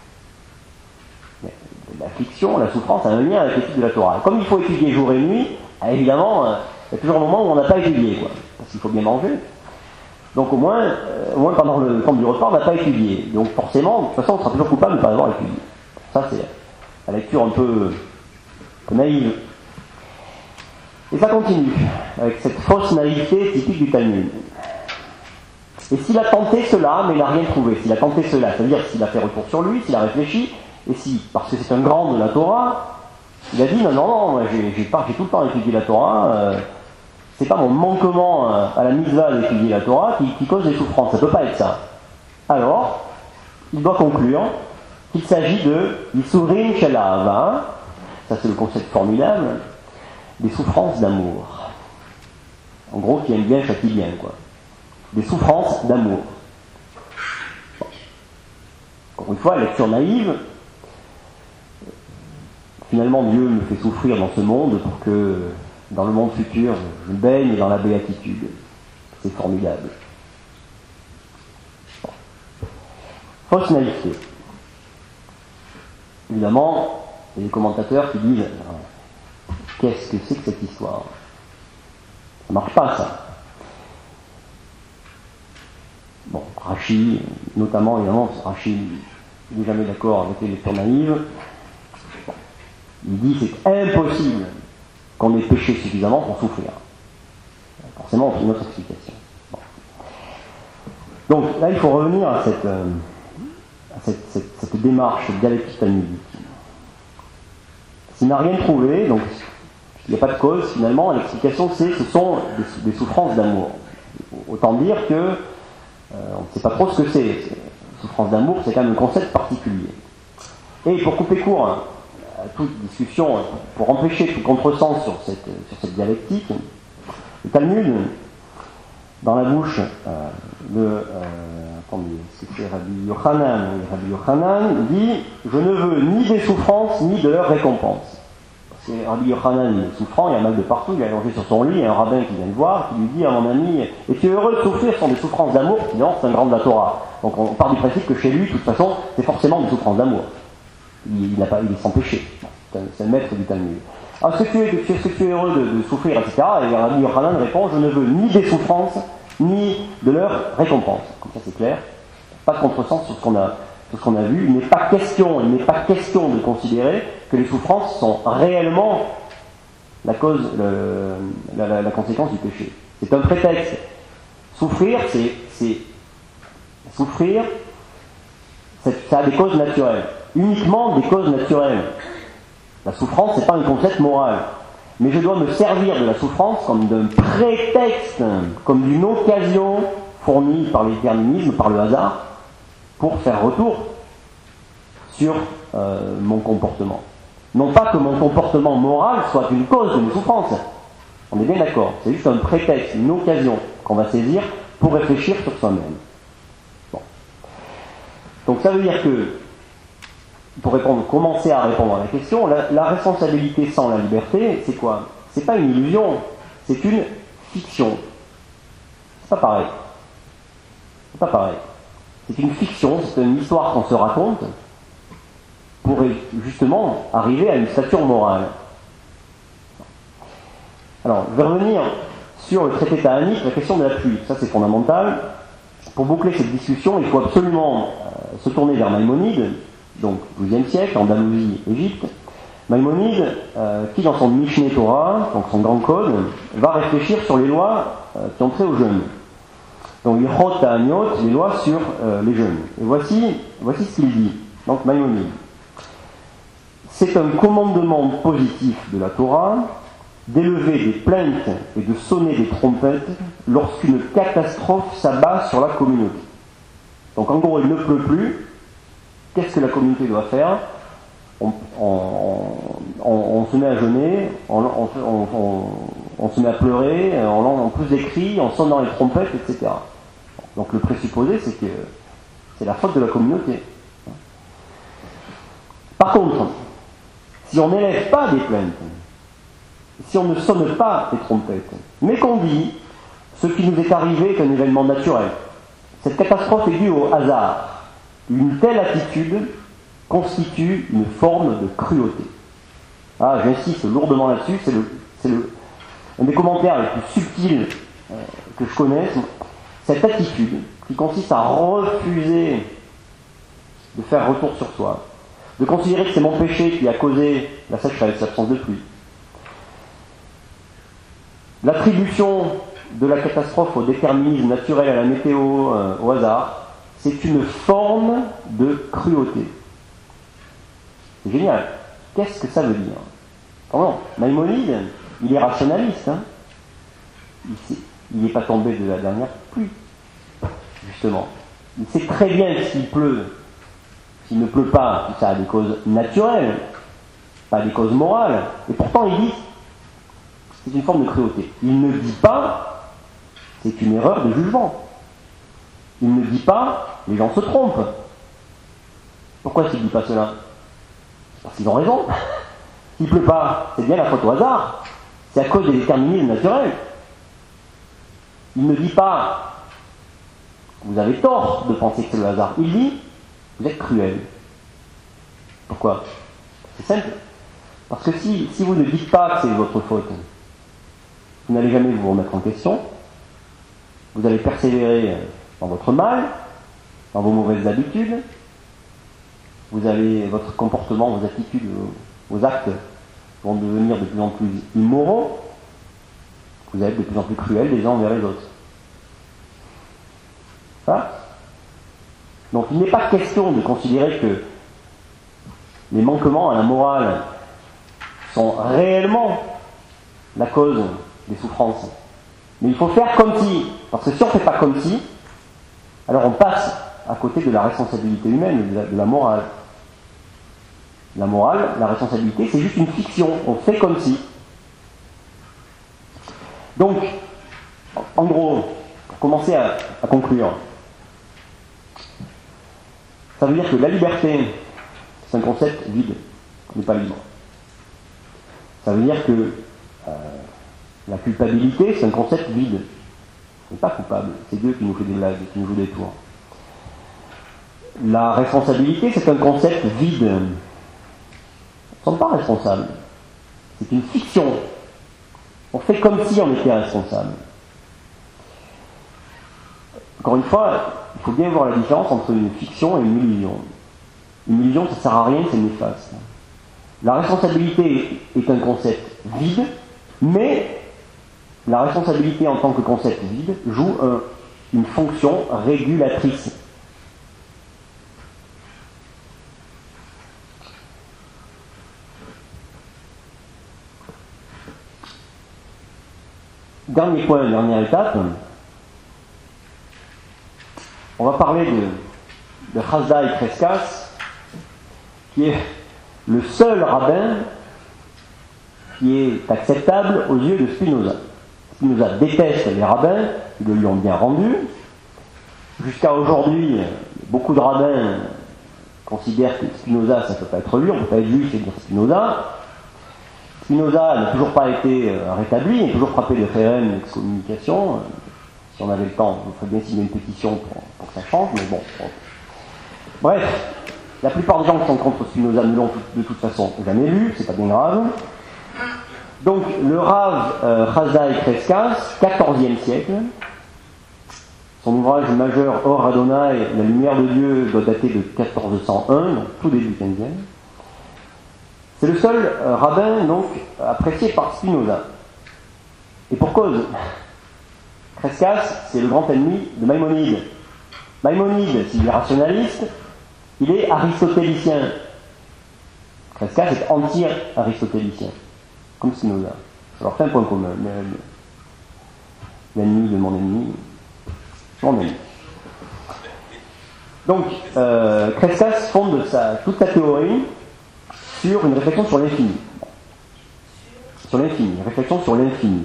l'affliction, la souffrance a un lien avec l'étude de la Torah. Comme il faut étudier jour et nuit, évidemment, il y a toujours un moment où on n'a pas étudié, quoi, parce qu'il faut bien manger. Donc au moins, euh, au moins pendant le temps du repas, on n'a pas étudié. Donc forcément, de toute façon, on sera toujours coupable de ne pas avoir étudié. Ça, c'est la lecture un peu, un peu naïve. Et ça continue, avec cette fausse naïveté typique du Talmud. Et s'il a tenté cela, mais il n'a rien trouvé, s'il a tenté cela, c'est-à-dire s'il a fait retour sur lui, s'il a réfléchi, et si, parce que c'est un grand de la Torah, il a dit non, non, non, j'ai, j'ai, pas, j'ai tout le temps étudié la Torah, euh, c'est pas mon manquement à la mitzvah d'étudier la Torah qui, qui cause des souffrances, ça peut pas être ça. Alors, il doit conclure qu'il s'agit de l'isurim shel ahava, ça c'est le concept formidable, des souffrances d'amour. En gros, qui aime bien châtie bien, quoi. Des souffrances d'amour. Bon. Encore une fois, lecture naïve. Finalement, Dieu me fait souffrir dans ce monde pour que, dans le monde futur, je baigne dans la béatitude. C'est formidable. Bon. Fausse naïveté. Évidemment, il y a des commentateurs qui disent qu'est-ce que c'est que cette histoire? Ça marche pas, ça. Bon, Rachi, notamment, évidemment, Rachi n'est jamais d'accord avec les lectures naïves. Bon. Il dit c'est impossible qu'on ait péché suffisamment pour souffrir. Forcément, on fait une autre explication. Bon. Donc là, il faut revenir à cette, euh, à cette, cette, cette démarche dialectique talmudique. S'il n'a rien trouvé, donc il n'y a pas de cause, finalement, l'explication c'est ce sont des, des souffrances d'amour. Autant dire que euh, on ne sait pas trop ce que c'est. Souffrance d'amour, c'est quand même un concept particulier. Et pour couper court à toute discussion, pour empêcher tout contresens sur cette, sur cette dialectique, le Talmud, dans la bouche euh, de euh, attendez, c'est Rabbi Yochanan, Rabbi Yochanan dit je ne veux ni des souffrances ni de leur récompense. C'est Rabbi Yochanan, il est souffrant, il a mal de partout, il est allongé sur son lit, il y a un rabbin qui vient le voir, qui lui dit à mon ami, es-tu heureux de souffrir? Ce sont des souffrances d'amour? Il dit non, c'est un grand de la Torah. Donc on part du principe que chez lui, de toute façon, c'est forcément des souffrances d'amour. Il, il, n'a pas, il est sans péché. C'est, un, c'est le maître du Talmud. Alors est-ce que tu es, est-ce que tu es heureux de, de souffrir, et cetera. Et Rabbi Yochanan répond, je ne veux ni des souffrances, ni de leur récompense. Comme ça c'est clair. Pas de contresens sur ce qu'on a. Ce qu'on a vu, il n'est pas question, il n'est pas question de considérer que les souffrances sont réellement la cause, le, la, la, la conséquence du péché. C'est un prétexte. Souffrir, c'est, c'est souffrir, c'est, ça a des causes naturelles. Uniquement des causes naturelles. La souffrance, c'est pas un concept moral. Mais je dois me servir de la souffrance comme d'un prétexte, comme d'une occasion fournie par les déterminismes, par le hasard, pour faire retour sur euh, mon comportement. Non pas que mon comportement moral soit une cause de mes souffrances. On est bien d'accord. C'est juste un prétexte, une occasion qu'on va saisir pour réfléchir sur soi-même. Bon. Donc ça veut dire que, pour répondre, commencer à répondre à la question, la, la responsabilité sans la liberté, c'est quoi? C'est pas une illusion, c'est une fiction. C'est pas pareil. C'est pas pareil. C'est une fiction, c'est une histoire qu'on se raconte pour justement arriver à une stature morale. Alors, je vais revenir sur le traité ta'anite, la question de la pluie. Ça, c'est fondamental. Pour boucler cette discussion, il faut absolument euh, se tourner vers Maïmonide, donc douzième siècle, Andalousie, Égypte. Maïmonide, euh, qui dans son Mishneh Torah, donc son grand code, va réfléchir sur les lois euh, qui ont trait aux jeûnes. Donc, Ilchot Ta'aniot, les lois sur euh, les jeûnes. Et voici, voici ce qu'il dit. Donc, Maïmonide. C'est un commandement positif de la Torah d'élever des plaintes et de sonner des trompettes lorsqu'une catastrophe s'abat sur la communauté. Donc en gros, il ne pleut plus. Qu'est-ce que la communauté doit faire? on, on, on, on se met à jeûner, on, on, on, on se met à pleurer, on, on pousse des cris, on sonne dans les trompettes, et cetera. Donc le présupposé, c'est que c'est la faute de la communauté. Par contre, si on n'élève pas des plaintes, si on ne sonne pas des trompettes, mais qu'on dit ce qui nous est arrivé est un événement naturel, cette catastrophe est due au hasard, une telle attitude constitue une forme de cruauté. Ah, j'insiste lourdement là-dessus, c'est, le, c'est le, un des commentaires les plus subtils euh, que je connaisse. Cette attitude qui consiste à refuser de faire retour sur soi, de considérer que c'est mon péché qui a causé la sécheresse, l'absence de pluie. L'attribution de la catastrophe au déterminisme naturel, à la météo, euh, au hasard, c'est une forme de cruauté. C'est génial. Qu'est-ce que ça veut dire? Pardon, Maïmonide, il est rationaliste. Hein. Il n'est pas tombé de la dernière pluie, justement. Il sait très bien que s'il pleut, s'il ne pleut pas, ça a des causes naturelles, pas des causes morales. Et pourtant, il dit c'est une forme de cruauté. Il ne dit pas c'est une erreur de jugement. Il ne dit pas les gens se trompent. Pourquoi est-ce qu'il ne dit pas cela? Parce qu'ils ont raison. S'il ne pleut pas, c'est bien la faute au hasard. C'est à cause des déterminismes naturels. Il ne dit pas vous avez tort de penser que c'est le hasard. Il dit vous êtes cruel. Pourquoi? C'est simple. Parce que si, si vous ne dites pas que c'est votre faute, vous n'allez jamais vous remettre en question, vous allez persévérer dans votre mal, dans vos mauvaises habitudes, vous allez, votre comportement, vos attitudes, vos actes vont devenir de plus en plus immoraux, vous allez être de plus en plus cruels les uns envers les autres. Ça? Donc il n'est pas question de considérer que les manquements à la morale sont réellement la cause des souffrances. Mais il faut faire comme si, parce que si on ne fait pas comme si, alors on passe à côté de la responsabilité humaine, de la, de la morale. La morale, la responsabilité, c'est juste une fiction, on fait comme si. Donc, en gros, pour commencer à, à conclure, ça veut dire que la liberté, c'est un concept vide, on n'est pas libre. Ça veut dire que euh, la culpabilité, c'est un concept vide. On n'est pas coupable, c'est Dieu qui nous fait des blagues, qui nous joue des tours. La responsabilité, c'est un concept vide. Nous ne sommes pas responsables. C'est une fiction. On fait comme si on était responsable. Encore une fois, il faut bien voir la différence entre une fiction et une illusion. Une illusion, ça ne sert à rien, c'est néfaste. La responsabilité est un concept vide, mais la responsabilité en tant que concept vide joue un, une fonction régulatrice. Dernier point, dernière étape, on va parler de, de Chasdai Crescas, qui est le seul rabbin qui est acceptable aux yeux de Spinoza. Spinoza déteste les rabbins qui le lui ont bien rendu. Jusqu'à aujourd'hui, beaucoup de rabbins considèrent que Spinoza, ça ne peut pas être lui, on ne peut pas être juif et dire Spinoza. Spinoza n'a toujours pas été euh, rétabli, il est toujours frappé de F R M, excommunication. Si on avait le temps, on ferait bien signer une pétition pour, pour que ça change, mais bon. bon. Bref, la plupart des gens qui sont contre Spinoza ne l'ont de toute façon jamais lu, c'est pas bien grave. Donc le Rav euh, Chazai Crescas, quatorzième siècle, son ouvrage majeur Or Adonai, la lumière de Dieu, doit dater de quatorze cent un, donc tout début quinzième. C'est le seul euh, rabbin donc apprécié par Spinoza. Et pour cause, Crescas, c'est le grand ennemi de Maïmonide. Maïmonide, s'il est rationaliste, il est aristotélicien. Crescas est anti-aristotélicien, comme Spinoza. Alors c'est un point commun. L'ennemi de mon ennemi, mon ennemi. Donc, euh, Crescas fonde sa, toute sa théorie sur une réflexion sur l'infini. Sur l'infini, une réflexion sur l'infini.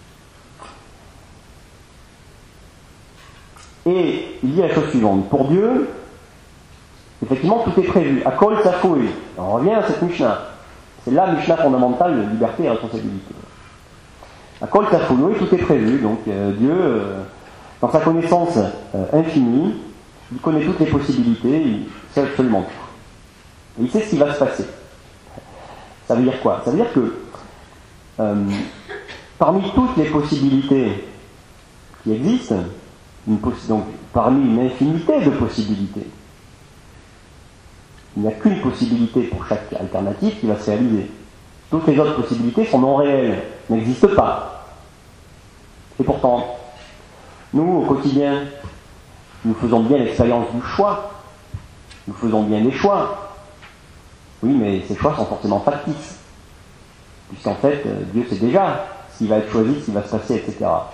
Et il dit la chose suivante. Pour Dieu, effectivement, tout est prévu. Akol Safoui. On revient à cette Mishnah. C'est la Mishnah fondamentale de liberté et responsabilité. Akol Safoui, oui, tout est prévu. Donc euh, Dieu, euh, dans sa connaissance euh, infinie, il connaît toutes les possibilités, il sait absolument tout. Et il sait ce qui va se passer. Ça veut dire quoi? Ça veut dire que euh, parmi toutes les possibilités qui existent, une possi- donc parmi une infinité de possibilités, il n'y a qu'une possibilité pour chaque alternative qui va se réaliser. Toutes les autres possibilités sont non réelles, n'existent pas. Et pourtant, nous, au quotidien, nous faisons bien l'expérience du choix. Nous faisons bien des choix. Oui, mais ces choix sont forcément factices. Puisqu'en fait, Dieu sait déjà s'il va être choisi, s'il va se passer, et cetera.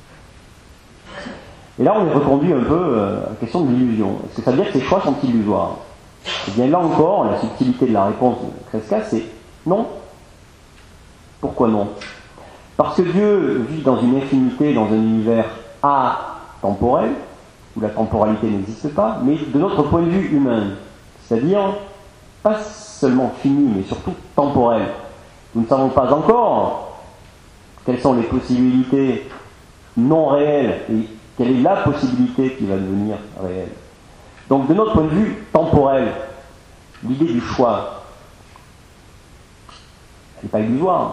Et là, on est reconduit un peu à la question de l'illusion. Est-ce que ça veut dire que ces choix sont illusoires? Eh bien, là encore, la subtilité de la réponse de Crescas, c'est non. Pourquoi non? Parce que Dieu vit dans une infinité, dans un univers atemporel, où la temporalité n'existe pas, mais de notre point de vue humain. C'est-à-dire, pas seulement fini, mais surtout temporel. Nous ne savons pas encore quelles sont les possibilités non réelles et quelle est la possibilité qui va devenir réelle. Donc, de notre point de vue temporel, l'idée du choix, elle n'est pas illusoire.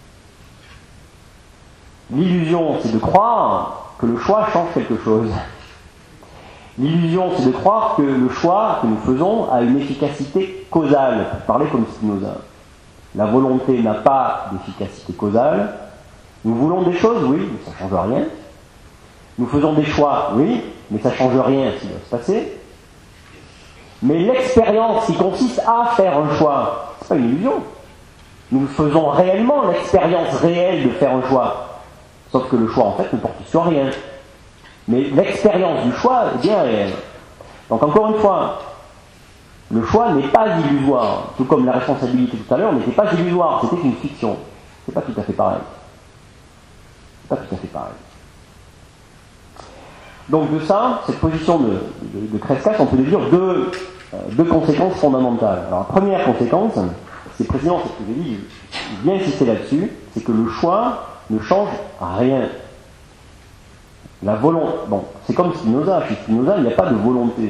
L'illusion, c'est de croire que le choix change quelque chose. L'illusion, c'est de croire que le choix que nous faisons a une efficacité causale, pour parler comme Spinoza. La volonté n'a pas d'efficacité causale. Nous voulons des choses, oui, mais ça ne change rien. Nous faisons des choix, oui, mais ça ne change rien ce qui va se passer. Mais l'expérience qui consiste à faire un choix, c'est pas une illusion. Nous faisons réellement l'expérience réelle de faire un choix. Sauf que le choix, en fait, ne porte sur rien. Mais l'expérience du choix est bien réelle. Donc, encore une fois, le choix n'est pas illusoire. Tout comme la responsabilité tout à l'heure n'était pas illusoire, c'était une fiction. C'est pas tout à fait pareil. C'est pas tout à fait pareil. Donc de ça, cette position de, de, de Crescas, on peut dire deux, euh, deux conséquences fondamentales. Alors la première conséquence, c'est précisément ce que j'ai dit, j'ai bien insisté là-dessus, c'est que le choix ne change rien. La volonté, bon, c'est comme Spinoza, chez Spinoza, il n'y a pas de volonté.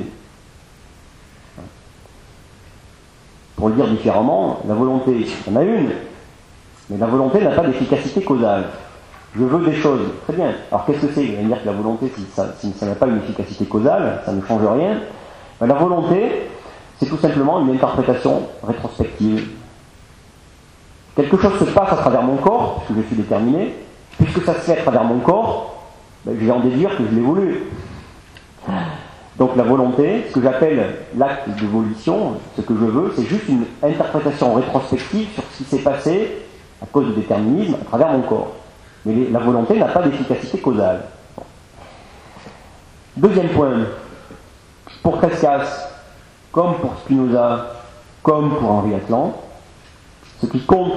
Pour le dire différemment, la volonté, il y en a une, mais la volonté n'a pas d'efficacité causale. Je veux des choses, très bien. Alors qu'est-ce que c'est? Il va me dire que la volonté, si ça, si ça n'a pas une efficacité causale, ça ne change rien. Mais la volonté, c'est tout simplement une interprétation rétrospective. Quelque chose se passe à travers mon corps, puisque je suis déterminé. Puisque ça se fait à travers mon corps, ben, je vais en déduire que je l'ai voulu. Donc la volonté, ce que j'appelle l'acte de volition, ce que je veux, c'est juste une interprétation rétrospective sur ce qui s'est passé à cause du déterminisme à travers mon corps. Mais la volonté n'a pas d'efficacité causale. Deuxième point, pour Crescas, comme pour Spinoza, comme pour Henri Atlan, ce qui compte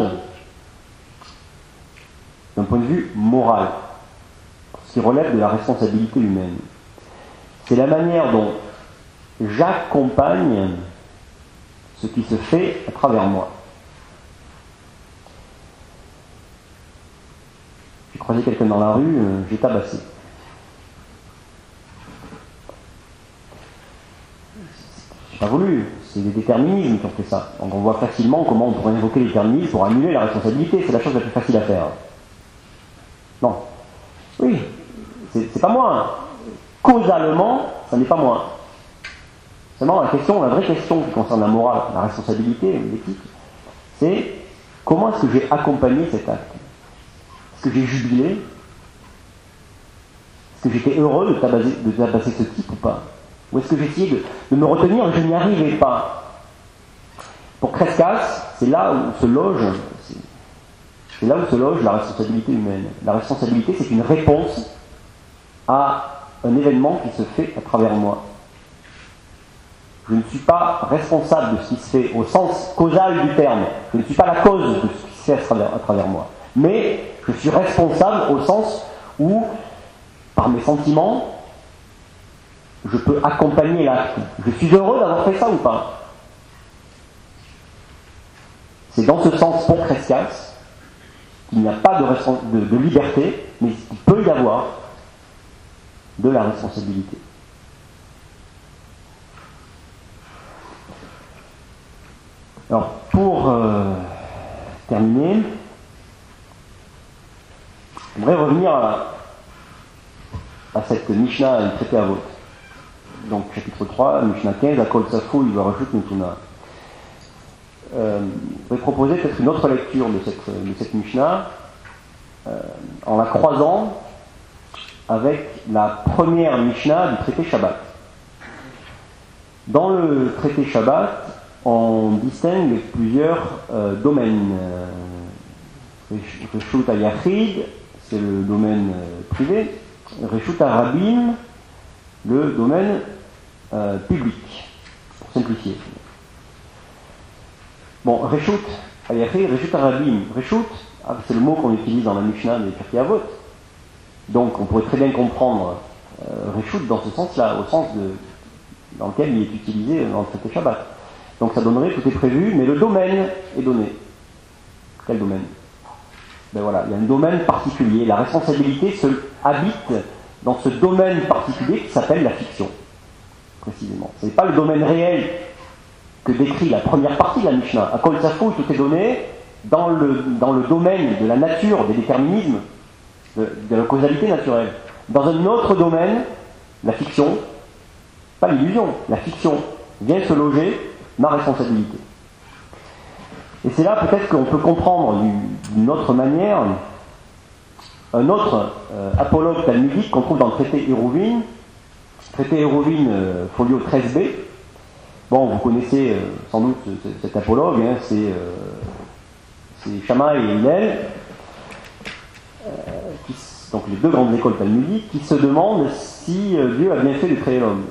d'un point de vue moral, ce qui relève de la responsabilité humaine, c'est la manière dont j'accompagne ce qui se fait à travers moi. croisé quelqu'un dans la rue, euh, j'ai tabassé. J'ai pas voulu, c'est les déterminismes qui ont fait ça. Donc on voit facilement comment on pourrait invoquer les déterminismes pour annuler la responsabilité, c'est la chose la plus facile à faire. Non. Oui, c'est, c'est pas moi. Causalement, ça n'est pas moi. Seulement la question, la vraie question qui concerne la morale, la responsabilité, l'éthique, c'est comment est-ce que j'ai accompagné cet acte? Est-ce que j'ai jubilé? Est-ce que j'étais heureux de tabasser, de tabasser ce type ou pas? Ou est-ce que j'ai essayé de, de me retenir et je n'y arrivais pas? Pour Crescas, c'est là où se loge, c'est, c'est là où se loge la responsabilité humaine. La responsabilité, c'est une réponse à un événement qui se fait à travers moi. Je ne suis pas responsable de ce qui se fait au sens causal du terme. Je ne suis pas la cause de ce qui se fait à travers, à travers moi. Mais je suis responsable au sens où, par mes sentiments, je peux accompagner l'acte. Je suis heureux d'avoir fait ça ou pas? C'est dans ce sens pour Crescas qu'il n'y a pas de, de, de liberté, mais il peut y avoir de la responsabilité. Alors, pour euh, terminer, j'aimerais revenir à, à cette Mishnah du traité Avot. Donc, chapitre trois, Mishnah quinze, Akol Safou, il va rajouter Nutuna. Euh, je vais proposer peut-être une autre lecture de cette, de cette Mishnah euh, en la croisant avec la première Mishnah du traité Shabbat. Dans le traité Shabbat, on distingue plusieurs euh, domaines. Reshut HaYachid, c'est le domaine euh, privé. Reshut HaRabim, le domaine euh, public, pour simplifier. Bon, Reshut HaYachid, Reshut HaRabim. Reshut, c'est le mot qu'on utilise dans la Mishnah des Pirkei Avot. Donc on pourrait très bien comprendre euh, Reshut dans ce sens-là, au sens de, dans lequel il est utilisé dans le traité Shabbat. Donc ça donnerait, tout est prévu, mais le domaine est donné. Quel domaine? Ben voilà, il y a un domaine particulier. La responsabilité se habite dans ce domaine particulier qui s'appelle la fiction, précisément. Ce n'est pas le domaine réel que décrit la première partie de la Mishnah. À Kol Safou, tout est donné dans le, dans le domaine de la nature, des déterminismes, de, de la causalité naturelle. Dans un autre domaine, la fiction, pas l'illusion, la fiction vient se loger ma responsabilité. Et c'est là peut-être qu'on peut comprendre d'une autre manière un autre euh, apologue talmudique qu'on trouve dans le traité Hérouvine, traité Hérouvine euh, folio treize b. Bon, vous connaissez euh, sans doute cet apologue, hein, c'est, euh, c'est Shammai et Hillel, euh, qui, donc les deux grandes écoles talmudiques, qui se demandent si euh, Dieu a bien fait de créer l'homme.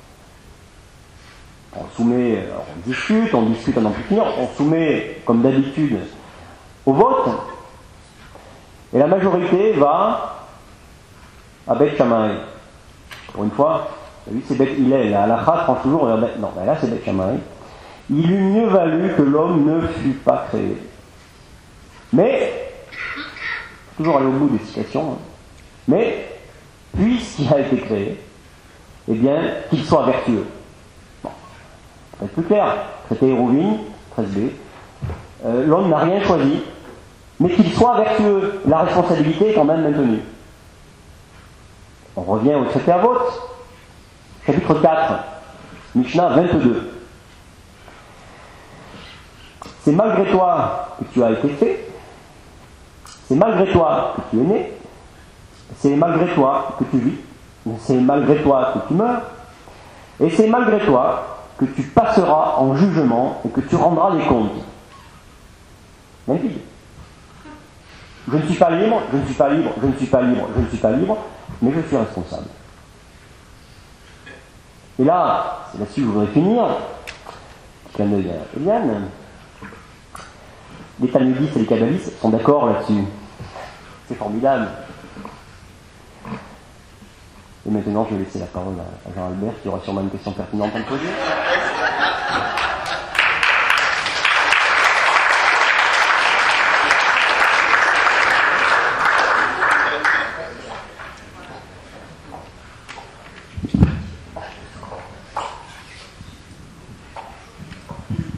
On soumet, on discute, on discute à n'en plus finir, on soumet, comme d'habitude, au vote, et la majorité va à Beth Shammai. Pour une fois, vous avez vu, c'est Beth Hillel, la halakha tranche toujours, non, ben là c'est Beth Shammai. Il eût mieux valu que l'homme ne fût pas créé. Mais, toujours aller au bout des citations, hein, mais, puisqu'il a été créé, eh bien, qu'il soit vertueux. Pour être plus clair, traité Hérouvine, treize b, euh, l'homme n'a rien choisi, mais qu'il soit vertueux, la responsabilité est quand même maintenue. On revient au traité Avot, chapitre quatre, Mishnah vingt-deux. C'est malgré toi que tu as été fait, c'est malgré toi que tu es né, c'est malgré toi que tu vis, c'est malgré toi que tu meurs, et c'est malgré toi que tu passeras en jugement et que tu rendras des comptes. Limpide. Je ne suis pas libre, je ne suis pas libre, je ne suis pas libre, je ne suis pas libre, mais je suis responsable. Et là, c'est là-dessus que je voudrais finir. Clin d'œil à Eliane. Les talmudistes et les kabbalistes sont d'accord là-dessus. C'est formidable. Et maintenant, je vais laisser la parole à Jean-Albert, qui aura sûrement une question pertinente à me poser.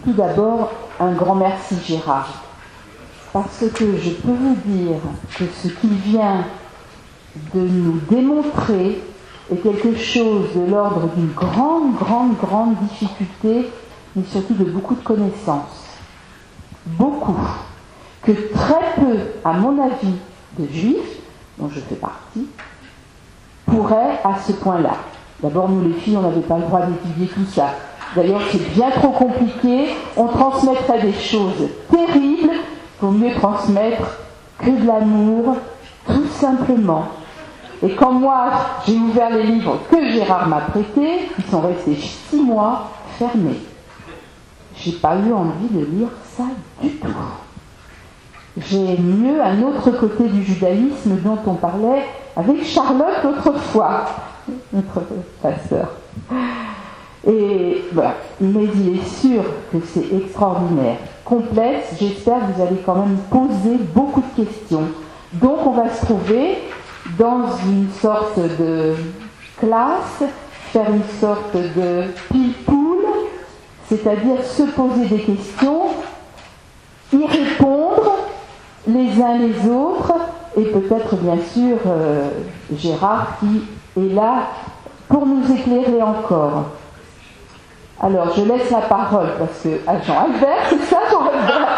Tout d'abord, un grand merci Gérard, parce que je peux vous dire que ce qu'il vient de nous démontrer est quelque chose de l'ordre d'une grande, grande, grande difficulté, mais surtout de beaucoup de connaissances. Beaucoup. Que très peu, à mon avis, de juifs, dont je fais partie, pourraient à ce point-là. D'abord, nous les filles, on n'avait pas le droit d'étudier tout ça. D'ailleurs, c'est bien trop compliqué. On transmettrait des choses terribles. Il vaut mieux transmettre que de l'amour, tout simplement. Et quand moi, j'ai ouvert les livres que Gérard m'a prêtés, ils sont restés six mois fermés. J'ai pas eu envie de lire ça du tout. J'ai mieux un autre côté du judaïsme dont on parlait avec Charlotte autrefois, notre pasteur. Et voilà. Mais il est sûr que c'est extraordinaire, complexe. J'espère que vous allez quand même poser beaucoup de questions. Donc on va se trouver dans une sorte de classe, faire une sorte de pile-poule, c'est-à-dire se poser des questions, y répondre les uns les autres, et peut-être bien sûr euh, Gérard qui est là pour nous éclairer encore. Alors je laisse la parole parce que à Jean-Albert, c'est ça Jean-Albert?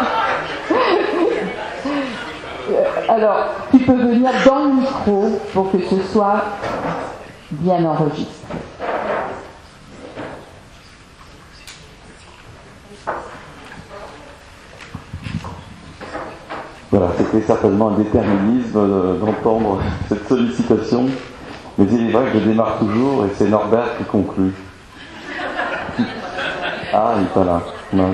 Alors tu peux venir dans le micro pour que ce soit bien enregistré. Voilà, c'était certainement un déterminisme euh, d'entendre cette sollicitation, mais il est vrai que je démarre toujours et c'est Norbert qui conclut. Ah, il n'est pas là. Non.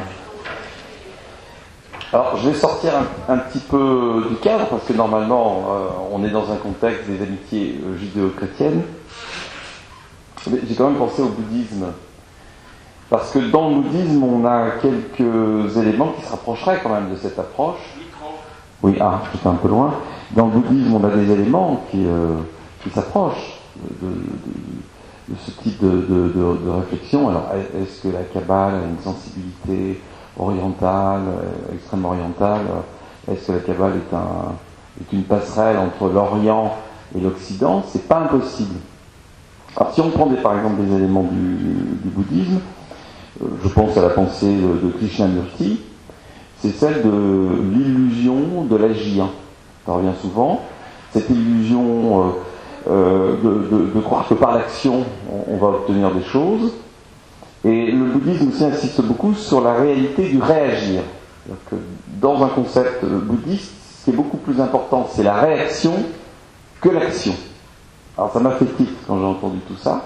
Alors, je vais sortir un, un petit peu du cadre, parce que normalement, euh, on est dans un contexte des amitiés euh, judéo-chrétiennes. Mais j'ai quand même pensé au bouddhisme. Parce que dans le bouddhisme, on a quelques éléments qui se rapprocheraient quand même de cette approche. Oui, ah, j'étais un peu loin. Dans le bouddhisme, on a des éléments qui, euh, qui s'approchent de, de, de ce type de, de, de, de réflexion. Alors, est-ce que la Kabbale a une sensibilité orientale, extrême orientale? Est-ce que la Kabbale est, un, est une passerelle entre l'Orient et l'Occident? C'est pas impossible. Alors, si on prend des, par exemple des éléments du, du bouddhisme, euh, je pense à la pensée de, de Krishnamurti, c'est celle de l'illusion de l'agir. Ça revient souvent. Cette illusion euh, euh, de, de, de croire que par l'action, on, on va obtenir des choses. Et le bouddhisme aussi insiste beaucoup sur la réalité du réagir. C'est-à-dire que dans un concept bouddhiste, ce qui est beaucoup plus important, c'est la réaction que l'action. Alors ça m'a fait tilt quand j'ai entendu tout ça.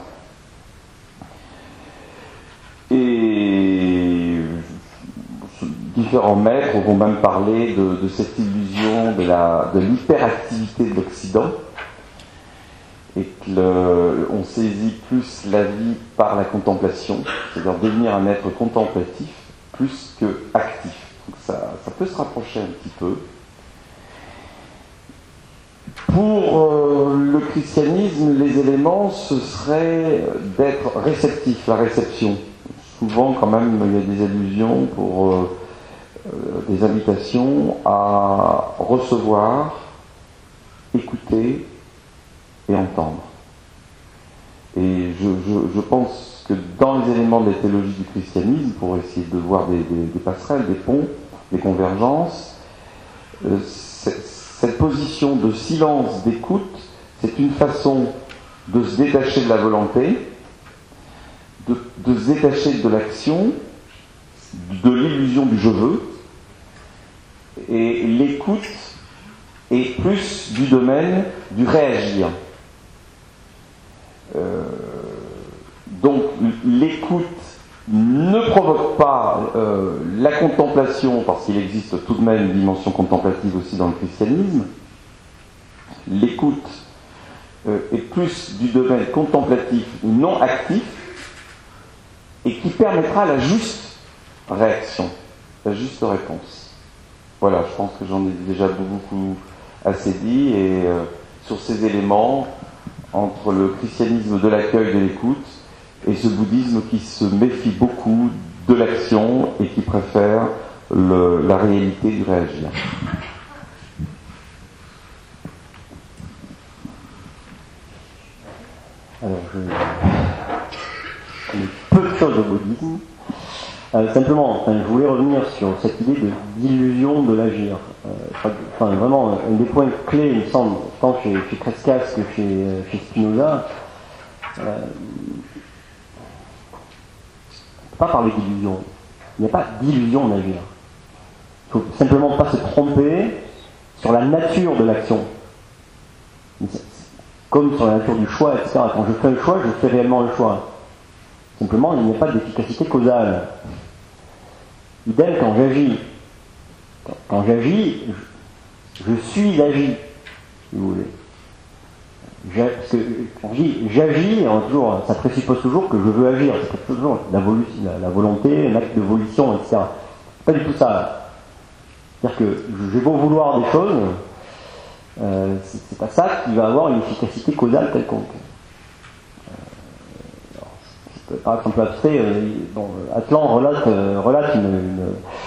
Et différents maîtres vont même parler de, de cette illusion de, la, de l'hyperactivité de l'Occident, et qu'on saisit plus la vie par la contemplation, c'est-à-dire devenir un être contemplatif plus que actif. Donc ça, ça peut se rapprocher un petit peu. Pour euh, le christianisme, les éléments, ce serait d'être réceptif, la réception. Souvent, quand même, il y a des allusions pour euh, euh, des invitations à recevoir, écouter et entendre. Et je, je, je pense que dans les éléments de la théologie du christianisme, pour essayer de voir des, des, des passerelles, des ponts, des convergences, euh, cette position de silence, d'écoute, c'est une façon de se détacher de la volonté, de, de se détacher de l'action, de l'illusion du je veux, et l'écoute est plus du domaine du réagir. Euh, donc l'écoute ne provoque pas euh, la contemplation, parce qu'il existe tout de même une dimension contemplative aussi dans le christianisme. L'écoute euh, est plus du domaine contemplatif ou non actif, et qui permettra la juste réaction, la juste réponse. Voilà, je pense que j'en ai déjà beaucoup assez dit, et euh, sur ces éléments, entre le christianisme de l'accueil de l'écoute et ce bouddhisme qui se méfie beaucoup de l'action et qui préfèrent le, la réalité du réagir. Alors, je connais peu de choses au bouddhisme. Euh, simplement, enfin, je voulais revenir sur cette idée de, d'illusion de l'agir. Euh, enfin, vraiment, un des points clés, il me semble, tant chez, chez Crescas que chez, chez Spinoza, euh, on ne peut pas parler d'illusion. Il n'y a pas d'illusion d'agir. Il ne faut simplement pas se tromper sur la nature de l'action. Comme sur la nature du choix, et cetera. Quand je fais un choix, je fais réellement un choix. Simplement, il n'y a pas d'efficacité causale. Idem quand j'agis. Quand, quand j'agis, je, je suis agi, si vous voulez. J'a, parce que, quand je dis j'agis, toujours, ça présuppose toujours que je veux agir. C'est toujours la, la, la volonté, un acte de volition, et cetera. Pas du tout ça. C'est-à-dire que j'ai beau vouloir des choses, euh, c'est, c'est pas ça qui va avoir une efficacité causale quelconque. Par exemple, abstrait, euh, bon, Atlan relate, euh, relate une, une,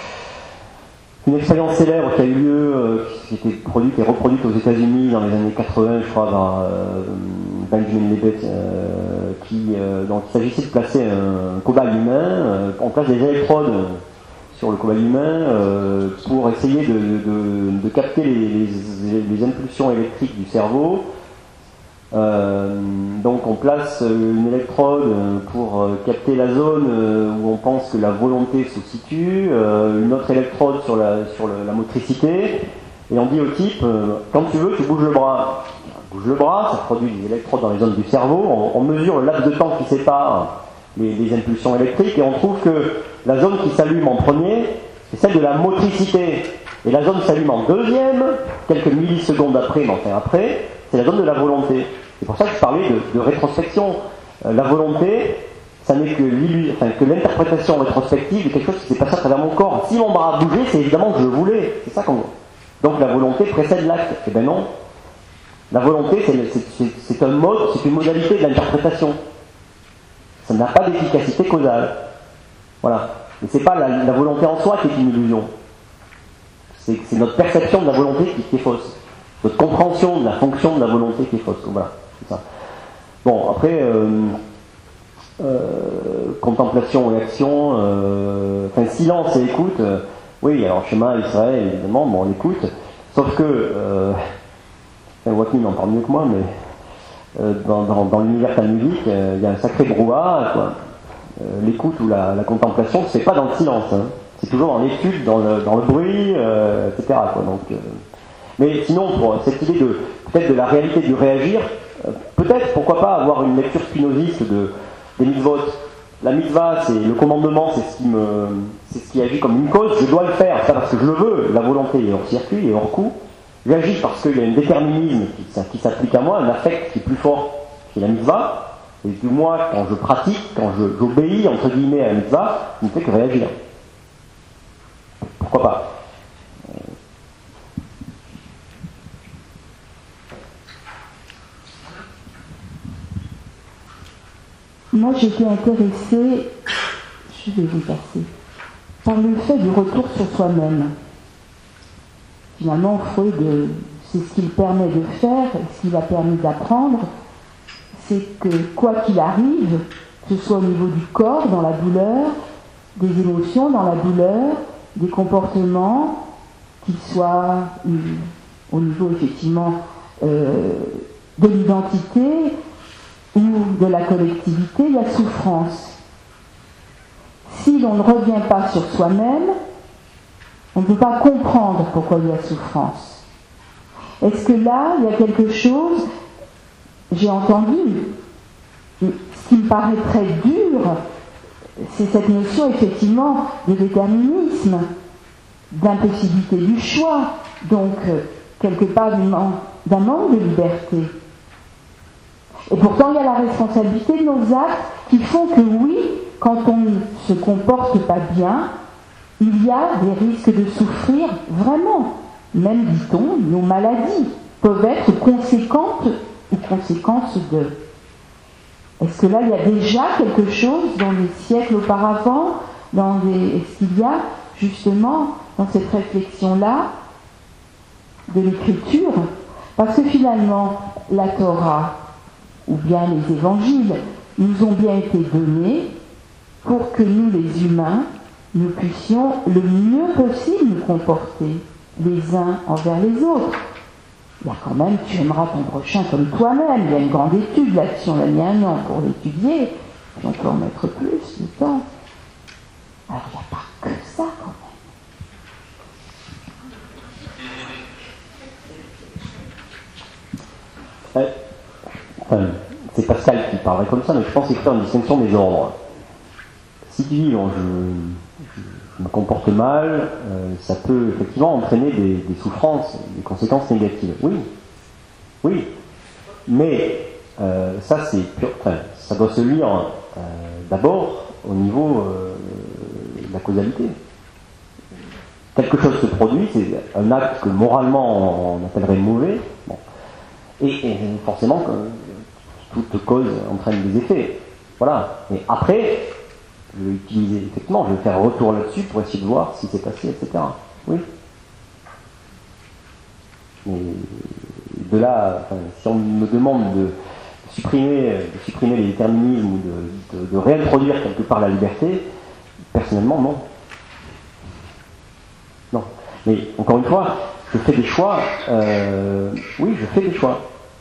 une expérience célèbre qui a eu lieu, euh, qui était produite et reproduite aux États-Unis dans les années quatre-vingts, je crois, par euh, Benjamin Libet, euh, qui, euh, donc il s'agissait de placer un cobaye humain, euh, on place des électrodes sur le cobaye humain euh, pour essayer de, de, de capter les, les, les impulsions électriques du cerveau. Euh, donc on place une électrode pour capter la zone où on pense que la volonté se situe, euh, une autre électrode sur la, sur le, la motricité, et on dit au type, euh, quand tu veux, tu bouges le bras. On bouge le bras, ça produit des électrodes dans les zones du cerveau, on, on mesure le laps de temps qui sépare les, les impulsions électriques, et on trouve que la zone qui s'allume en premier, c'est celle de la motricité, et la zone qui s'allume en deuxième, quelques millisecondes après, mais enfin après, c'est la zone de la volonté. C'est pour ça que je parlais de, de rétrospection. Euh, la volonté, ça n'est que, enfin, que l'interprétation rétrospective de quelque chose qui s'est passé à travers mon corps. Si mon bras a bougé, c'est évidemment que je voulais. C'est ça qu'on voit. Donc la volonté précède l'acte. Eh bien non. La volonté, c'est, c'est, c'est, c'est un mode, c'est une modalité de l'interprétation. Ça n'a pas d'efficacité causale. Voilà. Et c'est pas la, la volonté en soi qui est une illusion. C'est, c'est notre perception de la volonté qui, qui est fausse. Notre compréhension de la fonction de la volonté qui est fausse. Voilà, c'est ça. Bon, après, euh, euh, contemplation et action, euh, enfin silence et écoute, euh, oui, alors schéma Israël, évidemment, bon, on écoute, sauf que, euh, enfin, Watnin en parle mieux que moi, mais euh, dans, dans, dans l'univers talmudique, euh, il y a un sacré brouhaha, quoi. Euh, l'écoute ou la, la contemplation, c'est pas dans le silence, hein. C'est toujours dans l'étude, dans le, dans le bruit, euh, et cetera, quoi. Donc, euh, mais sinon, pour cette idée de peut-être de la réalité du réagir, euh, peut-être, pourquoi pas, avoir une lecture spinoziste de, des mitzvot. La mitzvah, c'est le commandement, c'est ce qui me, c'est ce qui agit comme une cause. Je dois le faire, ça parce que je le veux. La volonté est hors circuit et hors coup. J'agis parce qu'il y a un déterminisme qui, qui s'applique à moi, un affect qui est plus fort que la mitzvah. Et du moins, quand je pratique, quand je, j'obéis entre guillemets à la mitzvah, il ne fait que réagir. Pourquoi pas? Moi, j'étais intéressée, je vais vous passer, par le fait du retour sur soi-même. Finalement, Freud, c'est ce qu'il permet de faire, ce qu'il a permis d'apprendre, c'est que quoi qu'il arrive, que ce soit au niveau du corps, dans la douleur, des émotions dans la douleur, des comportements, qu'ils soient euh, au niveau effectivement euh, de l'identité, ou de la collectivité, il y a souffrance. Si l'on ne revient pas sur soi-même, on ne peut pas comprendre pourquoi il y a souffrance. Est-ce que là, il y a quelque chose, j'ai entendu, ce qui me paraît très dur, c'est cette notion effectivement de déterminisme, d'impossibilité du choix, donc quelque part d'un manque de liberté. Et pourtant, il y a la responsabilité de nos actes qui font que oui, quand on ne se comporte pas bien, il y a des risques de souffrir vraiment. Même, dit-on, nos maladies peuvent être conséquentes ou conséquences de. Est-ce que là, il y a déjà quelque chose dans les siècles auparavant dans des, est-ce qu'il y a justement dans cette réflexion-là de l'écriture, parce que finalement la Torah ou bien les évangiles nous ont bien été donnés pour que nous les humains nous puissions le mieux possible nous comporter les uns envers les autres. Il y a quand même, tu aimeras ton prochain comme toi-même, il y a une grande étude là-dessus, on a mis un an pour l'étudier, et on peut en mettre plus de temps. Alors il n'y a pas que ça quand même. Euh, enfin, c'est Pascal qui parlerait comme ça, mais je pense qu'il faut faire une distinction des ordres. Si tu dis, bon, je, je, je me comporte mal, euh, ça peut effectivement entraîner des, des souffrances, des conséquences négatives. Oui, oui, mais euh, ça c'est pur, enfin, ça doit se lire euh, d'abord au niveau euh, de la causalité. Quelque chose se produit, c'est un acte que moralement on appellerait mauvais. Bon. Et, et forcément, toute cause entraîne des effets. Voilà. Et après, je vais utiliser, effectivement, je vais faire un retour là-dessus pour essayer de voir ce qui s'est passé, et cetera. Oui. Mais de là, enfin, si on me demande de supprimer, de supprimer les déterminismes ou de, de, de réintroduire quelque part la liberté, personnellement, non. Non. Mais encore une fois, je fais des choix. Euh, oui, je fais des choix.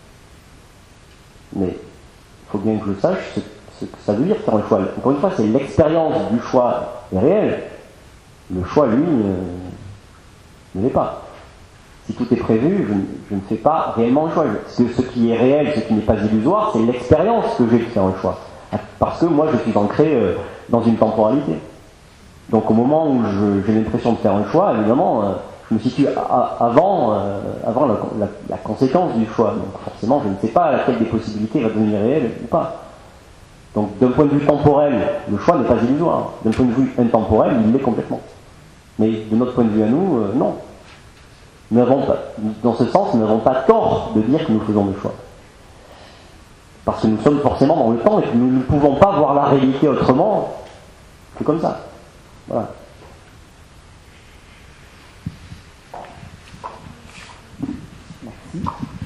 Mais il faut bien que je sache ce, ce que ça veut dire faire un choix. Encore une fois, c'est l'expérience du choix est réelle. Le choix, lui, euh, ne l'est pas. Si tout est prévu, je, je ne fais pas réellement un choix. Ce, ce qui est réel, ce qui n'est pas illusoire, c'est l'expérience que j'ai de faire un choix. Parce que moi, je suis ancré euh, dans une temporalité. Donc au moment où je, j'ai l'impression de faire un choix, évidemment, euh, je me situe à, avant, euh, avant la, la, la conséquence du choix. Donc forcément, je ne sais pas laquelle des possibilités va devenir réelle ou pas. Donc d'un point de vue temporel, le choix n'est pas illusoire. D'un point de vue intemporel, il l'est complètement. Mais de notre point de vue à nous, euh, non. Nous n'avons pas, dans ce sens, nous n'avons pas tort de dire que nous faisons des choix. Parce que nous sommes forcément dans le temps et que nous ne pouvons pas voir la réalité autrement que comme ça. Voilà. Merci.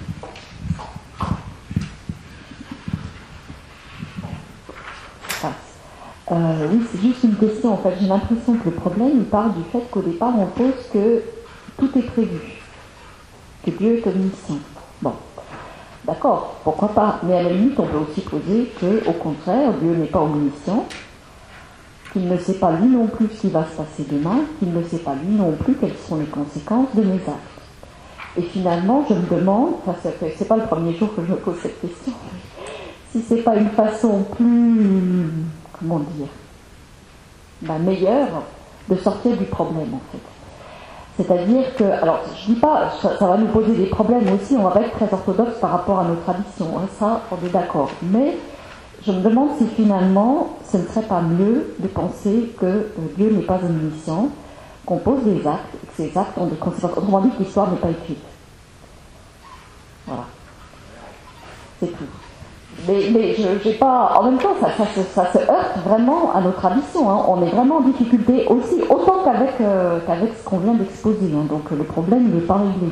Ah. Euh, oui, c'est juste une question. En fait, j'ai l'impression que le problème, il part du fait qu'au départ, on pose que tout est prévu, que Dieu est omniscient. Bon, d'accord, pourquoi pas. Mais à la limite, on peut aussi poser que, au contraire, Dieu n'est pas omniscient. Qu'il ne sait pas lui non plus ce qui va se passer demain, qu'il ne sait pas lui non plus quelles sont les conséquences de mes actes. Et finalement, je me demande, enfin, c'est pas le premier jour que je me pose cette question, si c'est pas une façon plus, comment dire, ben, meilleure de sortir du problème en fait. C'est-à-dire que, alors je dis pas, ça, ça va nous poser des problèmes aussi, on va pas être très orthodoxe par rapport à nos traditions, hein, ça on est d'accord, mais je me demande si finalement, ce ne serait pas mieux de penser que euh, Dieu n'est pas omniscient, qu'on pose des actes, et que ces actes ont des conséquences. Autrement dit, que l'histoire n'est pas écrite. Voilà. C'est tout. Mais, mais je j'ai pas. En même temps, ça, ça, ça, ça se heurte vraiment à nos traditions. Hein. On est vraiment en difficulté aussi, autant qu'avec, euh, qu'avec ce qu'on vient d'exposer. Hein. Donc le problème, il n'est pas réglé.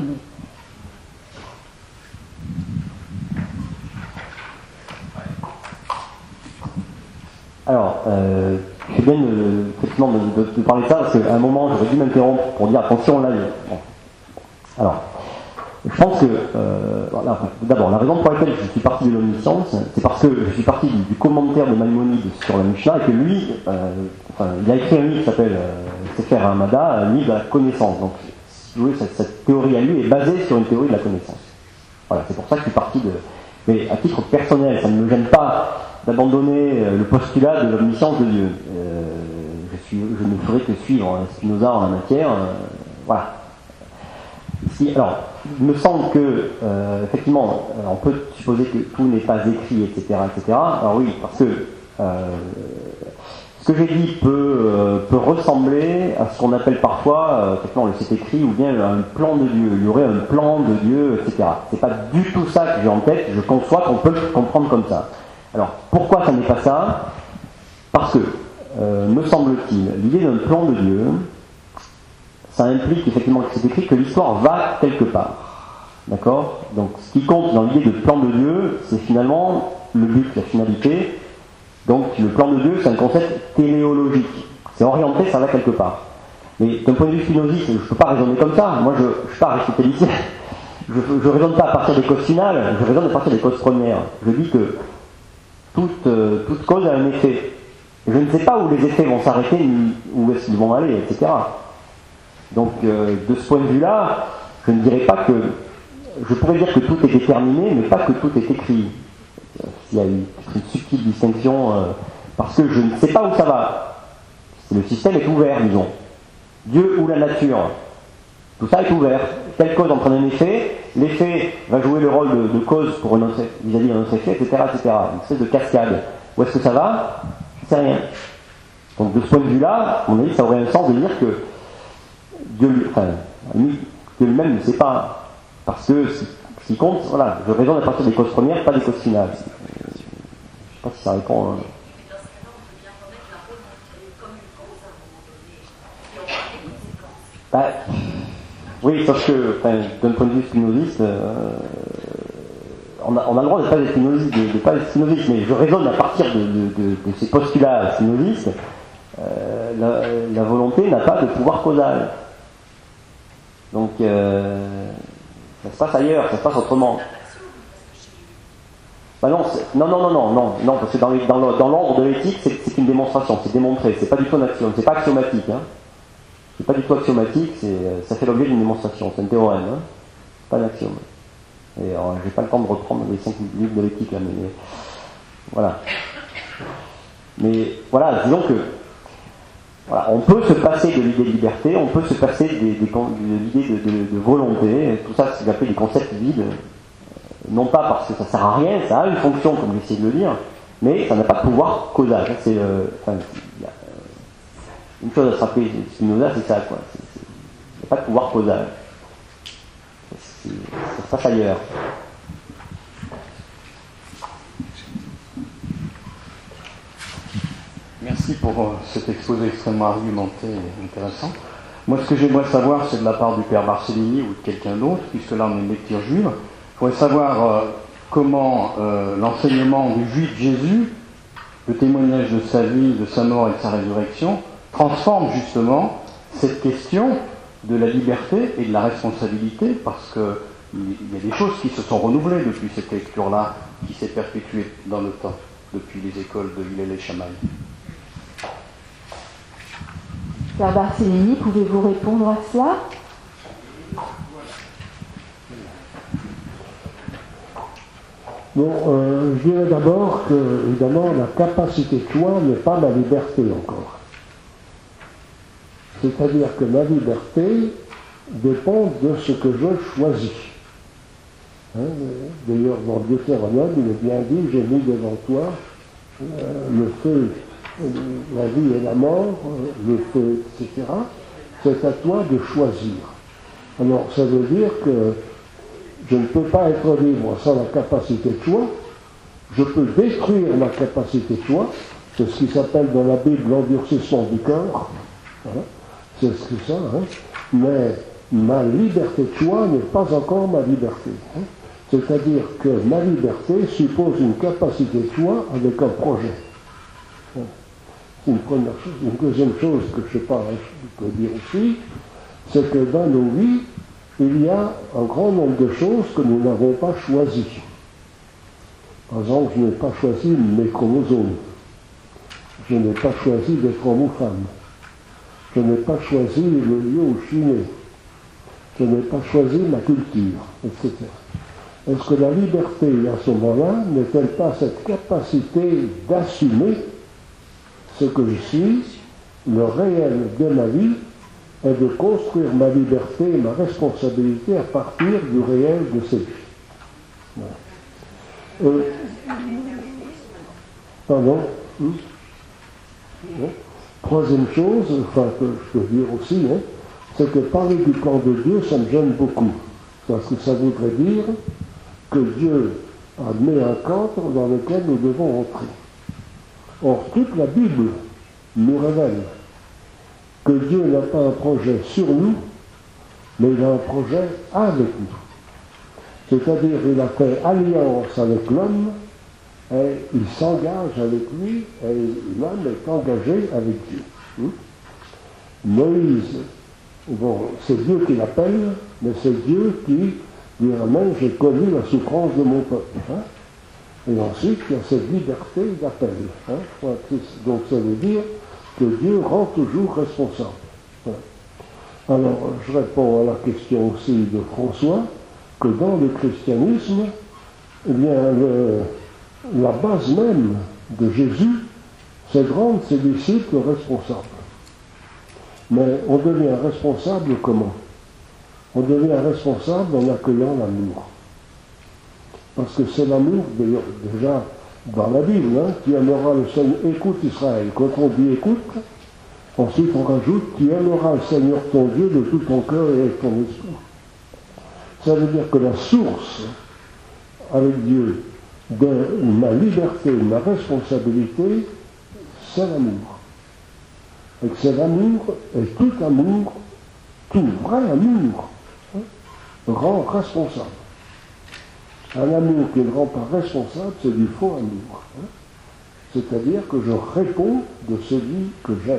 Alors, euh, je fais bien de, effectivement de, de, de parler de ça, parce qu'à un moment, j'aurais dû m'interrompre pour dire attention, là, bon. Alors, je pense que, euh, voilà, d'abord, la raison pour laquelle je suis parti de l'omniscience, c'est parce que je suis parti du, du commentaire de Maïmonide sur la Mishnah, et que lui, euh, enfin, il a écrit un livre qui s'appelle euh, Sefer Hamada, un livre de la connaissance. Donc, si vous voulez, cette, cette théorie à lui est basée sur une théorie de la connaissance. Voilà, c'est pour ça que je suis parti de... Mais à titre personnel, ça ne me gêne pas d'abandonner le postulat de l'omniscience de Dieu. Euh, je, suis, je ne ferai que suivre Spinoza en la matière. Euh, voilà. Si, alors, il me semble que, euh, effectivement, on peut supposer que tout n'est pas écrit, et cetera, et cetera. Alors oui, parce que euh, ce que j'ai dit peut, euh, peut ressembler à ce qu'on appelle parfois, euh, effectivement, le c'est écrit, ou bien un plan de Dieu. Il y aurait un plan de Dieu, et cetera. C'est pas du tout ça que j'ai en tête. Je conçois qu'on peut le comprendre comme ça. Alors, pourquoi ça n'est pas ça ? Parce que euh, me semble-t-il, l'idée d'un plan de Dieu, ça implique effectivement que c'est écrit que l'histoire va quelque part. D'accord ? Donc ce qui compte dans l'idée de plan de Dieu, c'est finalement le but, la finalité. Donc le plan de Dieu, c'est un concept téléologique. C'est orienté, ça va quelque part. Mais d'un point de vue spinoziste, je ne peux pas raisonner comme ça. Moi, je ne suis pas aristotélicien. Je ne raisonne pas à partir des causes finales, je raisonne à partir des causes premières. Je dis que toute, euh, toute cause a un effet. Je ne sais pas où les effets vont s'arrêter, ni où est-ce qu'ils vont aller, et cetera. Donc, euh, de ce point de vue-là, je ne dirais pas que... Je pourrais dire que tout est déterminé, mais pas que tout est écrit. Il y a une, une subtile distinction, euh, parce que je ne sais pas où ça va. Le système est ouvert, disons. Dieu ou la nature. Tout ça est ouvert. Telle cause entraîne un effet, l'effet va jouer le rôle de, de cause pour une autre, vis-à-vis d'un autre effet, et cetera, et cetera. Une espèce de cascade. Où est-ce que ça va ? Je ne sais rien. Donc de ce point de vue-là, à mon avis, ça aurait un sens de dire que Dieu, enfin, Dieu lui-même ne sait pas. Parce que ce qui compte, voilà, je raisonne à partir des causes premières, pas des causes finales. Je ne sais pas si ça répond. Hein. Bah, oui, sauf que, enfin, d'un point de vue spinoziste, euh, on, a, on a le droit de ne pas être spinoziste, de, de pas être spinoziste, mais je raisonne à partir de, de, de, de ces postulats spinozistes. Euh, la, la volonté n'a pas de pouvoir causal. Donc, euh, ça se passe ailleurs, ça se passe autrement. Bah non, non, non, non, non, non, non, parce que dans, les, dans, le, dans l'ordre de l'éthique, c'est, c'est une démonstration, c'est démontré, c'est pas du tout un axiome, c'est pas axiomatique, hein. C'est pas du tout axiomatique, c'est, ça fait l'objet d'une démonstration, c'est un théorème, hein. C'est pas un axiome. Et alors, j'ai pas le temps de reprendre les cinq livres de l'éthique là, mais voilà. Mais voilà, disons que voilà, on peut se passer de l'idée de liberté, on peut se passer des, des, de l'idée de, de, de volonté, tout ça c'est appelé des concepts vides, non pas parce que ça sert à rien, ça a une fonction comme j'essaie de le dire, mais ça n'a pas de pouvoir causal. C'est, euh, enfin, y a, une chose à se rappeler, Spinoza, c'est ça, quoi. C'est, c'est, il n'y a pas de pouvoir causal. C'est, ça se passe ailleurs. Merci pour euh, cet exposé extrêmement argumenté et intéressant. Moi, ce que j'aimerais savoir, c'est de la part du père Barcellini ou de quelqu'un d'autre, puisque là, on est une lecture juive. Je voudrais savoir euh, comment euh, l'enseignement du juif Jésus, le témoignage de sa vie, de sa mort et de sa résurrection, transforme justement cette question de la liberté et de la responsabilité, parce qu'il y a des choses qui se sont renouvelées depuis cette lecture-là, qui s'est perpétuée dans le temps, depuis les écoles de Hillel et Shammai. Père Barcellini, pouvez-vous répondre à cela ? Bon, euh, je dirais d'abord que, évidemment, la capacité de choix n'est pas ma liberté encore. C'est-à-dire que ma liberté dépend de ce que je choisis. Hein, d'ailleurs, dans le Deutéronome, il est bien dit, j'ai mis devant toi euh, le feu, la vie et la mort, le feu, et cetera. C'est à toi de choisir. Alors, ça veut dire que je ne peux pas être libre sans la capacité de choix. Je peux détruire ma capacité de choix. C'est ce qui s'appelle dans la Bible l'endurcissement du cœur. Hein, c'est ce que ça. Hein. Mais ma liberté de choix n'est pas encore ma liberté. Hein. C'est-à-dire que ma liberté suppose une capacité de choix avec un projet. Hein. C'est une première chose. Une deuxième chose que je sais pas, hein, je peux dire aussi, c'est que dans nos vies, il y a un grand nombre de choses que nous n'avons pas choisies. Par exemple, je n'ai pas choisi mes chromosomes. Je n'ai pas choisi d'être homme ou femme. Je n'ai pas choisi le lieu où je suis né. Je n'ai pas choisi ma culture, et cetera. Est-ce que la liberté, à ce moment-là, n'est-elle pas cette capacité d'assumer ce que je suis, le réel de ma vie, et de construire ma liberté et ma responsabilité à partir du réel de cette vie. Voilà. Euh, pardon hmm? Bon. Troisième chose, enfin que je peux dire aussi, hein, c'est que parler du plan de Dieu, ça me gêne beaucoup. Parce que ça voudrait dire que Dieu a mis un cadre dans lequel nous devons entrer. Or, toute la Bible nous révèle que Dieu n'a pas un projet sur nous, mais il a un projet avec nous. C'est-à-dire qu'il a fait alliance avec l'homme, et il s'engage avec lui, et l'homme est engagé avec Dieu. Hein? Moïse, bon, c'est Dieu qui l'appelle, mais c'est Dieu qui lui ramène, j'ai connu la souffrance de mon peuple. Hein? Et ensuite, il y a cette liberté d'appel. Hein? Donc ça veut dire que Dieu rend toujours responsable. Voilà. Alors, je réponds à la question aussi de François, que dans le christianisme, eh bien, le, la base même de Jésus, c'est de rendre ses disciples responsables. Mais on devient responsable comment? On devient responsable en accueillant l'amour. Parce que c'est l'amour, d'ailleurs, déjà dans la Bible, hein, tu aimeras le Seigneur, écoute Israël. Quand on dit écoute, ensuite on rajoute, tu aimeras le Seigneur ton Dieu de tout ton cœur et avec ton esprit. Ça veut dire que la source avec Dieu de ma liberté, de ma responsabilité, c'est l'amour. Et que c'est l'amour, et tout amour, tout vrai amour, hein, rend responsable. Un amour qui ne rend pas responsable, c'est du faux amour. Hein. C'est-à-dire que je réponds de celui que j'aime.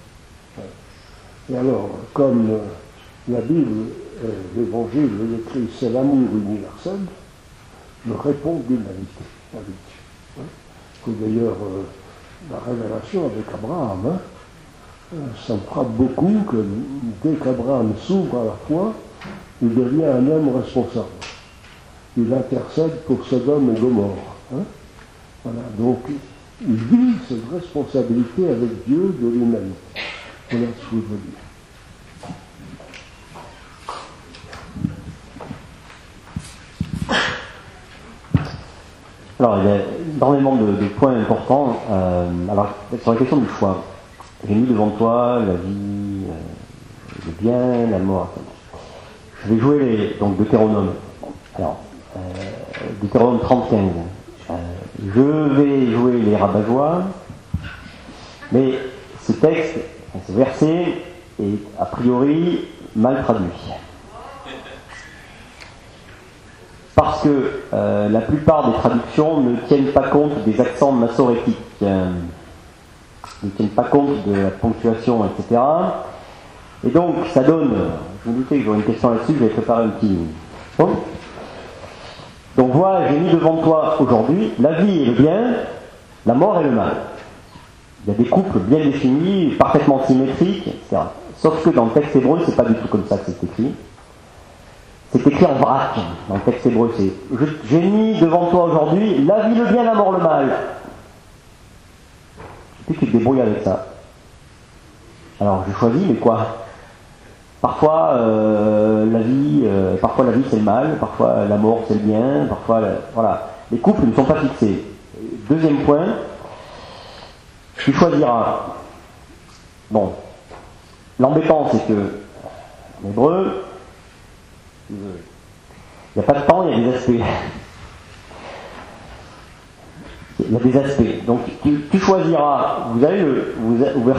Et alors, comme euh, la Bible, euh, l'Évangile, l'écrit, c'est l'amour universel, je réponds d'humanité avec Dieu. Hein. Que d'ailleurs, euh, la révélation avec Abraham, hein, euh, ça me frappe beaucoup que dès qu'Abraham s'ouvre à la foi, il devient un homme responsable. Il intercède pour Sodome et Gomorrhe. Hein. Voilà, donc il vit cette responsabilité avec Dieu de l'humanité. Voilà ce que je veux dire. Alors, il y a énormément de, de points importants. Euh, alors, sur la question du choix, j'ai mis devant toi la vie, euh, le bien, la mort. Je vais jouer les, donc Deutéronome. Alors, euh, Deutéronome trente-quinze. Euh, je vais jouer les rabat-joie, mais ce texte, ce verset est a priori mal traduit. Parce que euh, la plupart des traductions ne tiennent pas compte des accents massorétiques, euh, ne tiennent pas compte de la ponctuation, et cetera. Et donc, ça donne, je me doutais que j'aurais une question là-dessus, je vais préparer un petit... Bon. Donc voilà, j'ai mis devant toi aujourd'hui la vie et le bien, la mort et le mal. Il y a des couples bien définis, parfaitement symétriques, et cetera. Sauf que dans le texte hébreu, c'est pas du tout comme ça que c'est écrit. C'est écrit en vrac dans le texte hébreu. C'est, j'ai mis devant toi aujourd'hui la vie, le bien, la mort, le mal. Et puis tu te débrouilles avec ça. Alors je choisis, mais quoi? Parfois euh, la vie, euh, parfois la vie c'est le mal, parfois la mort c'est le bien, parfois la, voilà. Les couples ne sont pas fixés. Deuxième point, tu choisiras. Bon, l'embêtant c'est que en hébreu, il n'y a pas de temps, il y a des aspects. Il y a des aspects. Donc tu, tu choisiras, vous allez le, vous, vous,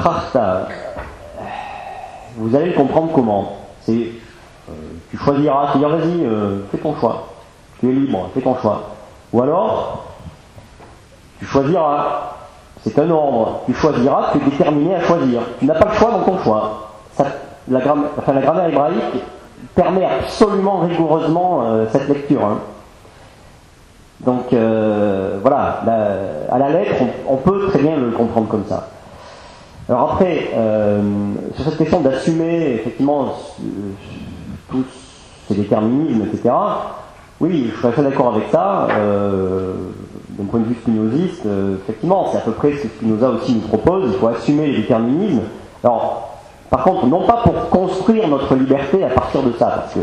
vous allez le comprendre comment. C'est, euh, tu choisiras, tu dis vas-y, euh, fais ton choix. Tu es libre, fais ton choix. Ou alors, tu choisiras. C'est un ordre. Tu choisiras, tu es déterminé à choisir. Tu n'as pas le choix dans ton choix. Ça, la, gram, enfin, la grammaire hébraïque permet absolument rigoureusement euh, cette lecture. Hein. Donc euh, voilà, la, à la lettre, on, on peut très bien le comprendre comme ça. Alors après, euh, sur cette question d'assumer effectivement euh, tous ces déterminismes, et cetera, oui, je suis assez d'accord avec ça. Euh, d'un point de vue spinoziste, euh, effectivement, c'est à peu près ce que Spinoza aussi nous propose, il faut assumer les déterminismes. Alors, par contre, non pas pour construire notre liberté à partir de ça, parce que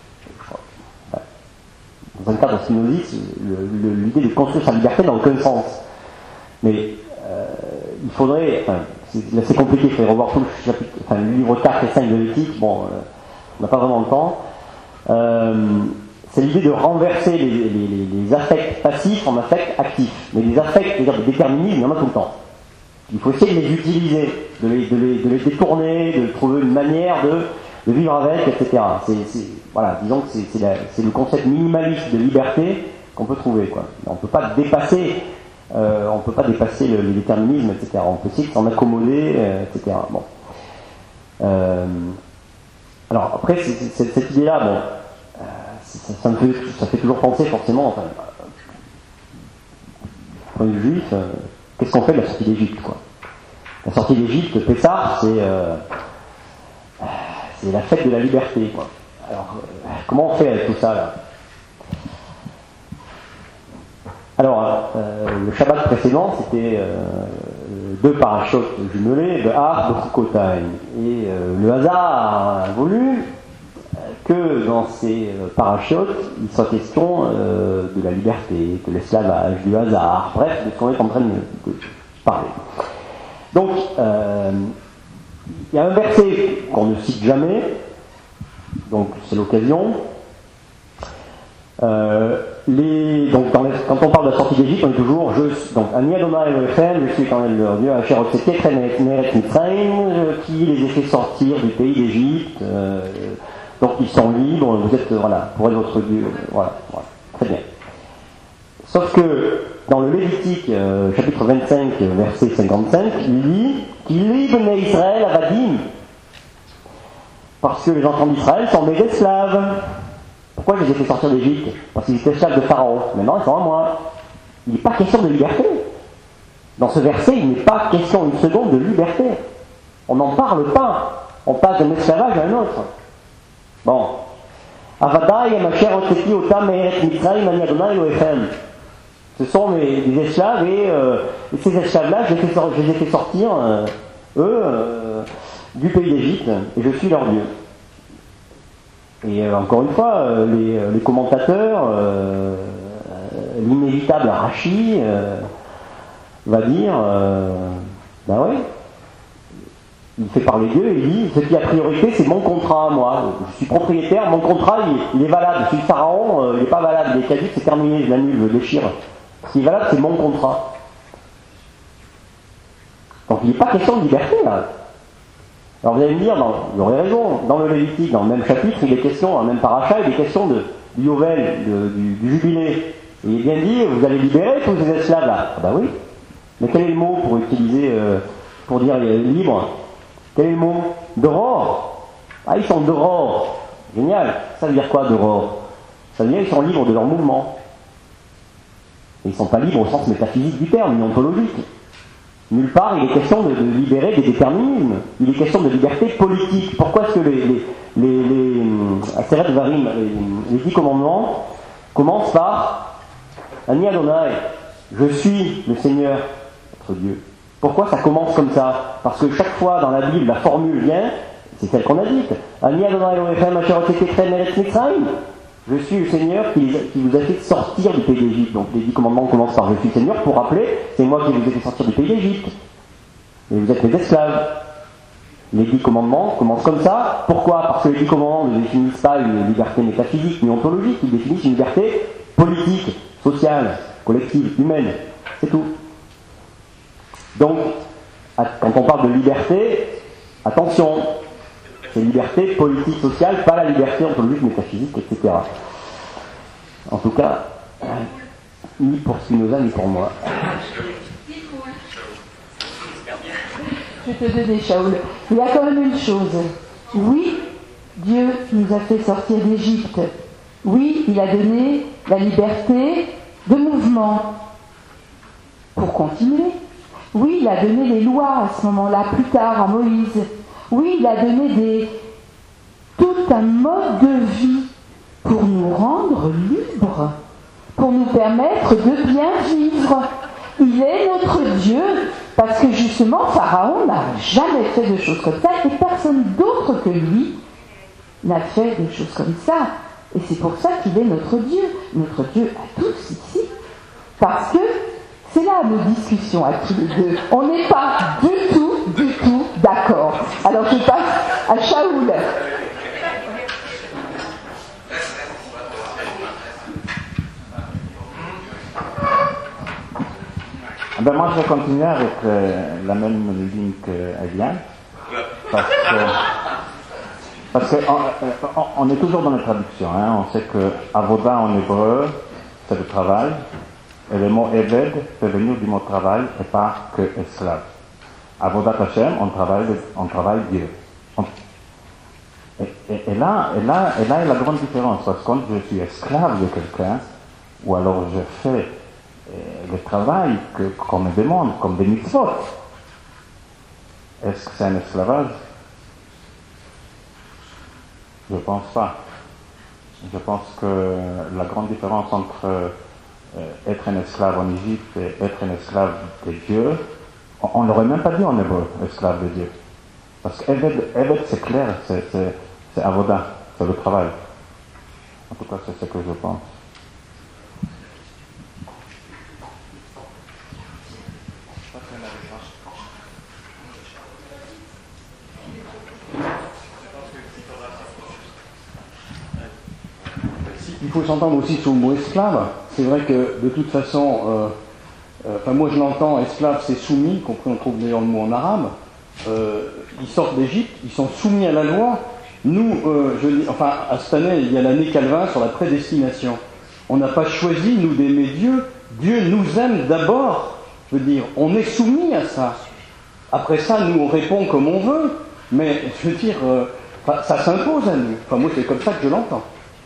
dans un cadre spinoziste, l'idée de construire sa liberté n'a aucun sens. Mais euh, il faudrait, enfin, c'est assez compliqué, il faudrait revoir tout le, chapitre, enfin, le livre quatre et cinq de l'éthique, bon, euh, on n'a pas vraiment le temps. Euh, c'est l'idée de renverser les, les, les, les affects passifs en affects actifs. Mais des affects, c'est-à-dire des déterminismes, il y en a tout le temps. Il faut essayer de les utiliser, de les, de les, de les détourner, de trouver une manière de, de vivre avec, et cetera. C'est, c'est, voilà, disons que c'est, c'est, la, c'est le concept minimaliste de liberté qu'on peut trouver, quoi. On ne peut pas dépasser, euh, on peut pas dépasser le, le déterminisme, et cetera. On peut essayer de s'en accommoder, euh, et cetera. Bon. Euh, alors après, c'est, c'est, cette idée-là, bon, euh, ça, ça, me fait, ça fait toujours penser forcément, enfin, point de vue juif, euh, qu'est-ce qu'on fait de la sortie d'Égypte, quoi. La sortie d'Égypte, Pessah, c'est, euh, c'est la fête de la liberté, quoi. Alors, euh, comment on fait avec tout ça, là? Alors, euh, le Shabbat précédent, c'était euh, deux parachutes jumelés, de Har, de Chukotai. Et euh, le hasard a voulu que dans ces euh, parachutes, il soit question euh, de la liberté, de l'esclavage, du hasard, bref, de ce qu'on est en train de, de parler. Donc, euh, il y a un verset qu'on ne cite jamais, donc c'est l'occasion. Euh, les, donc dans les, quand on parle de la sortie d'Égypte, on est toujours je, donc Ani Adonai Elohim, je suis quand même leur Dieu, Asher Hotzeti Etrem Meret Mitzrayim, qui les a fait sortir du pays d'Égypte. Euh, donc ils sont libres, vous êtes voilà, pour être votre Dieu, voilà, voilà, très bien. Sauf que dans le Lévitique, euh, chapitre vingt-cinq, verset cinquante-cinq, il dit qu'il est Bnei Israël Avadim, parce que les enfants d'Israël sont mes esclaves. Pourquoi je les ai fait sortir d'Égypte? Parce qu'ils étaient esclaves de Pharaon. Maintenant, ils sont à moi. Il n'est pas question de liberté. Dans ce verset, il n'est pas question une seconde de liberté. On n'en parle pas. On passe d'un esclavage à un autre. Bon. Avadai Masher Otseti Otam Eret Mitzrayim Ani Adonai Elohim. Ce sont des, des esclaves et, euh, et ces esclaves-là, je les ai fait, je les ai fait sortir, euh, eux, euh, du pays d'Égypte, et je suis leur Dieu. Et euh, encore une fois, euh, les, les commentateurs, euh, l'inévitable Rashi euh, va dire, euh, ben oui, il fait parler Dieu et il dit, ce qui a priorité, c'est mon contrat, moi. Je suis propriétaire, mon contrat, il, il est valable. Je suis pharaon, euh, il n'est pas valable, il est caduc, c'est terminé, je l'annule, je le déchire. Ce qui est valable, c'est mon contrat. Donc il n'est pas question de liberté, là. Alors vous allez me dire, dans, vous aurez raison, dans le Lévitique, dans le même chapitre, il est question, dans le même paracha, il est question de, du Yovel, de, du, du jubilé. Et il est bien dit, vous allez libérer tous ces esclaves là. Ah bah oui. Mais quel est le mot pour utiliser, euh, pour dire euh, libre? Quel est le mot? Doror. Ah, ils sont doror. Génial. Ça veut dire quoi, doror? Ça veut dire qu'ils sont libres de leur mouvement. Et ils ne sont pas libres au sens métaphysique du terme, ni ontologique. Nulle part, il est question de, de libérer des déterminismes. Il est question de liberté politique. Pourquoi est-ce que les, les, les, les, Aseret Varim, les, les dix commandements, commencent par Ani Adonai, je suis le Seigneur, notre Dieu. Pourquoi ça commence comme ça? Parce que chaque fois dans la Bible, la formule vient, c'est celle qu'on a dite. Ani Adonai Elohim Asher Hotzeti Etrem Meret Mitzrayim. Je suis le Seigneur qui, qui vous a fait sortir du pays d'Égypte. Donc les dix commandements commencent par je suis Seigneur pour rappeler, c'est moi qui vous ai fait sortir du pays d'Égypte. Et vous êtes mes esclaves. Les dix commandements commencent comme ça. Pourquoi? Parce que les dix commandements ne définissent pas une liberté métaphysique ni ontologique, ils définissent une liberté politique, sociale, collective, humaine. C'est tout. Donc, quand on parle de liberté, attention. C'est liberté politique, sociale, pas la liberté ontologique, métaphysique, et cetera. En tout cas, ni pour Spinoza, ni pour moi. Je te donner, Shaoul. Il y a quand même une chose. Oui, Dieu nous a fait sortir d'Égypte. Oui, il a donné la liberté de mouvement pour continuer. Oui, il a donné les lois à ce moment-là, plus tard, à Moïse. Oui, il a donné des, tout un mode de vie pour nous rendre libres, pour nous permettre de bien vivre. Il est notre Dieu, parce que justement, Pharaon n'a jamais fait de choses comme ça, et personne d'autre que lui n'a fait de choses comme ça. Et c'est pour ça qu'il est notre Dieu, notre Dieu à tous ici. Parce que c'est là nos discussions à tous les deux. On n'est pas du tout, du tout d'accord. Alors je passe à Shaoul. Ben moi, je vais continuer avec euh, la même ligne qu'Eliane, parce que, parce que on, on est toujours dans les traductions. Hein. On sait que avoda en hébreu, c'est le travail, et le mot eved peut venir du mot travail et pas que esclave. Avodat Hashem, on travaille, on travaille Dieu. On, et, et, et, là, et, là, et là est la grande différence, parce que quand je suis esclave de quelqu'un, ou alors je fais le travail que, qu'on me demande, comme des mitzvot. Est-ce que c'est un esclavage? Je ne pense pas. Je pense que la grande différence entre euh, être un esclave en Égypte et être un esclave de Dieu, on ne l'aurait même pas dit en hébreu, esclave de Dieu. Parce que Eved, Eved c'est clair, c'est, c'est, c'est avoda, c'est le travail. En tout cas, c'est ce que je pense. Il faut s'entendre aussi sur le mot esclave. C'est vrai que de toute façon, euh, euh, enfin moi je l'entends, esclave c'est soumis, compris on trouve d'ailleurs le mot en arabe. Euh, ils sortent d'Égypte, ils sont soumis à la loi. Nous, euh, je dis, enfin à cette année, il y a l'année Calvin sur la prédestination. On n'a pas choisi nous d'aimer Dieu. Dieu nous aime d'abord. Je veux dire, on est soumis à ça. Après ça, nous on répond comme on veut, mais je veux dire, euh, ça s'impose à nous. Enfin moi c'est comme ça que je l'entends.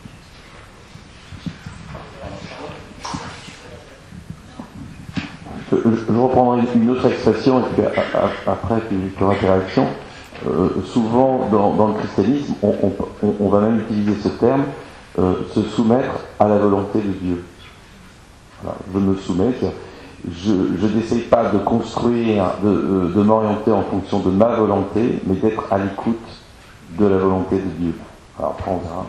Je reprendrai une autre expression, et puis après tu auras tes réactions. Euh, souvent, dans, dans le christianisme, on, on, on va même utiliser ce terme, euh, se soumettre à la volonté de Dieu. Voilà, je me soumets, je, je n'essaye pas de construire, de, de m'orienter en fonction de ma volonté, mais d'être à l'écoute de la volonté de Dieu. Alors, après, on verra.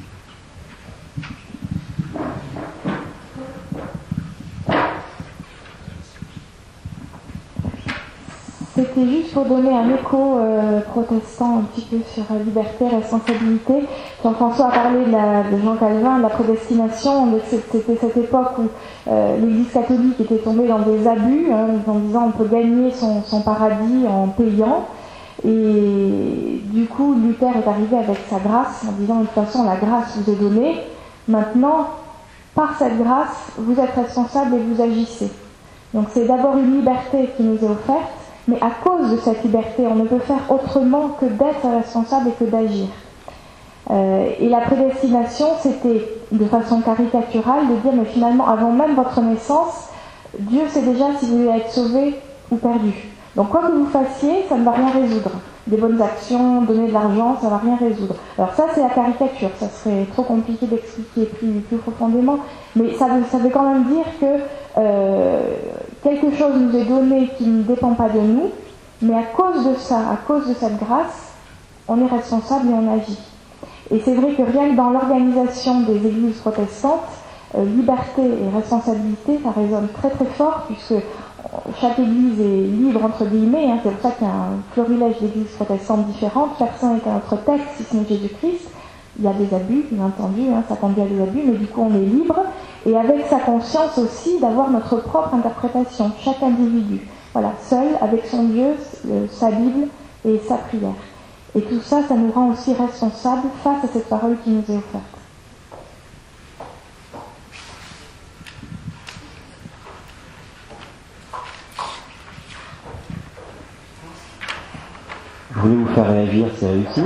C'était juste pour donner un écho euh, protestant un petit peu sur euh, liberté, responsabilité. Jean-François a parlé de, la, de Jean Calvin, de la prédestination. C'était cette époque où euh, l'Église catholique était tombée dans des abus, hein, en disant on peut gagner son, son paradis en payant. Et du coup, Luther est arrivé avec sa grâce en disant de toute façon la grâce vous est donnée. Maintenant, par cette grâce, vous êtes responsable et vous agissez. Donc c'est d'abord une liberté qui nous est offerte. Mais à cause de cette liberté, on ne peut faire autrement que d'être responsable et que d'agir. Euh, et la prédestination, c'était de façon caricaturale de dire, mais finalement, avant même votre naissance, Dieu sait déjà si vous allez être sauvé ou perdu. Donc quoi que vous fassiez, ça ne va rien résoudre. Des bonnes actions, donner de l'argent, ça ne va rien résoudre. Alors ça, c'est la caricature, ça serait trop compliqué d'expliquer plus, plus profondément, mais ça veut, ça veut quand même dire que euh, quelque chose nous est donné qui ne dépend pas de nous, mais à cause de ça, à cause de cette grâce, on est responsable et on agit. Et c'est vrai que rien que dans l'organisation des églises protestantes, euh, liberté et responsabilité, ça résonne très très fort, puisque chaque église est libre entre guillemets, hein, c'est pour ça qu'il y a un florilège d'églises protestantes différentes, personne n'est à notre texte si ce n'est Jésus-Christ. Il y a des abus, bien entendu, hein, ça conduit à des abus, mais du coup on est libre, et avec sa conscience aussi d'avoir notre propre interprétation, chaque individu, voilà, seul, avec son Dieu, sa Bible et sa prière. Et tout ça, ça nous rend aussi responsables face à cette parole qui nous est offerte. Je voulais vous faire réagir, c'est réussi.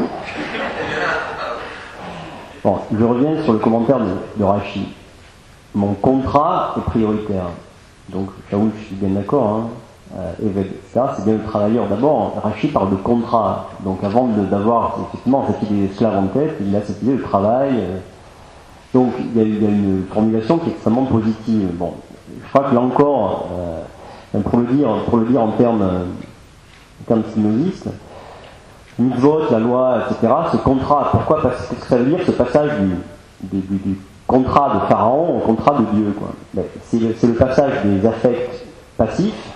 Bon, je reviens sur le commentaire de, de Rachi. Mon contrat est prioritaire. Donc, là où je suis bien d'accord, hein, euh, et cetera, c'est bien le travailleur. D'abord, Rachi parle de contrat. Donc, avant de, d'avoir effectivement cette idée d'esclave en tête, il a cette idée de travail. Euh, donc, il y, a, il y a une formulation qui est extrêmement positive. Bon, je crois que là encore, euh, pour le dire, pour le dire en termes, en termes synologistes, mitzvot, la loi, et cetera, ce contrat, pourquoi? Parce que ça veut dire ce passage du, du, du, du contrat de Pharaon au contrat de Dieu, quoi. Ben, c'est, le, c'est le passage des affects passifs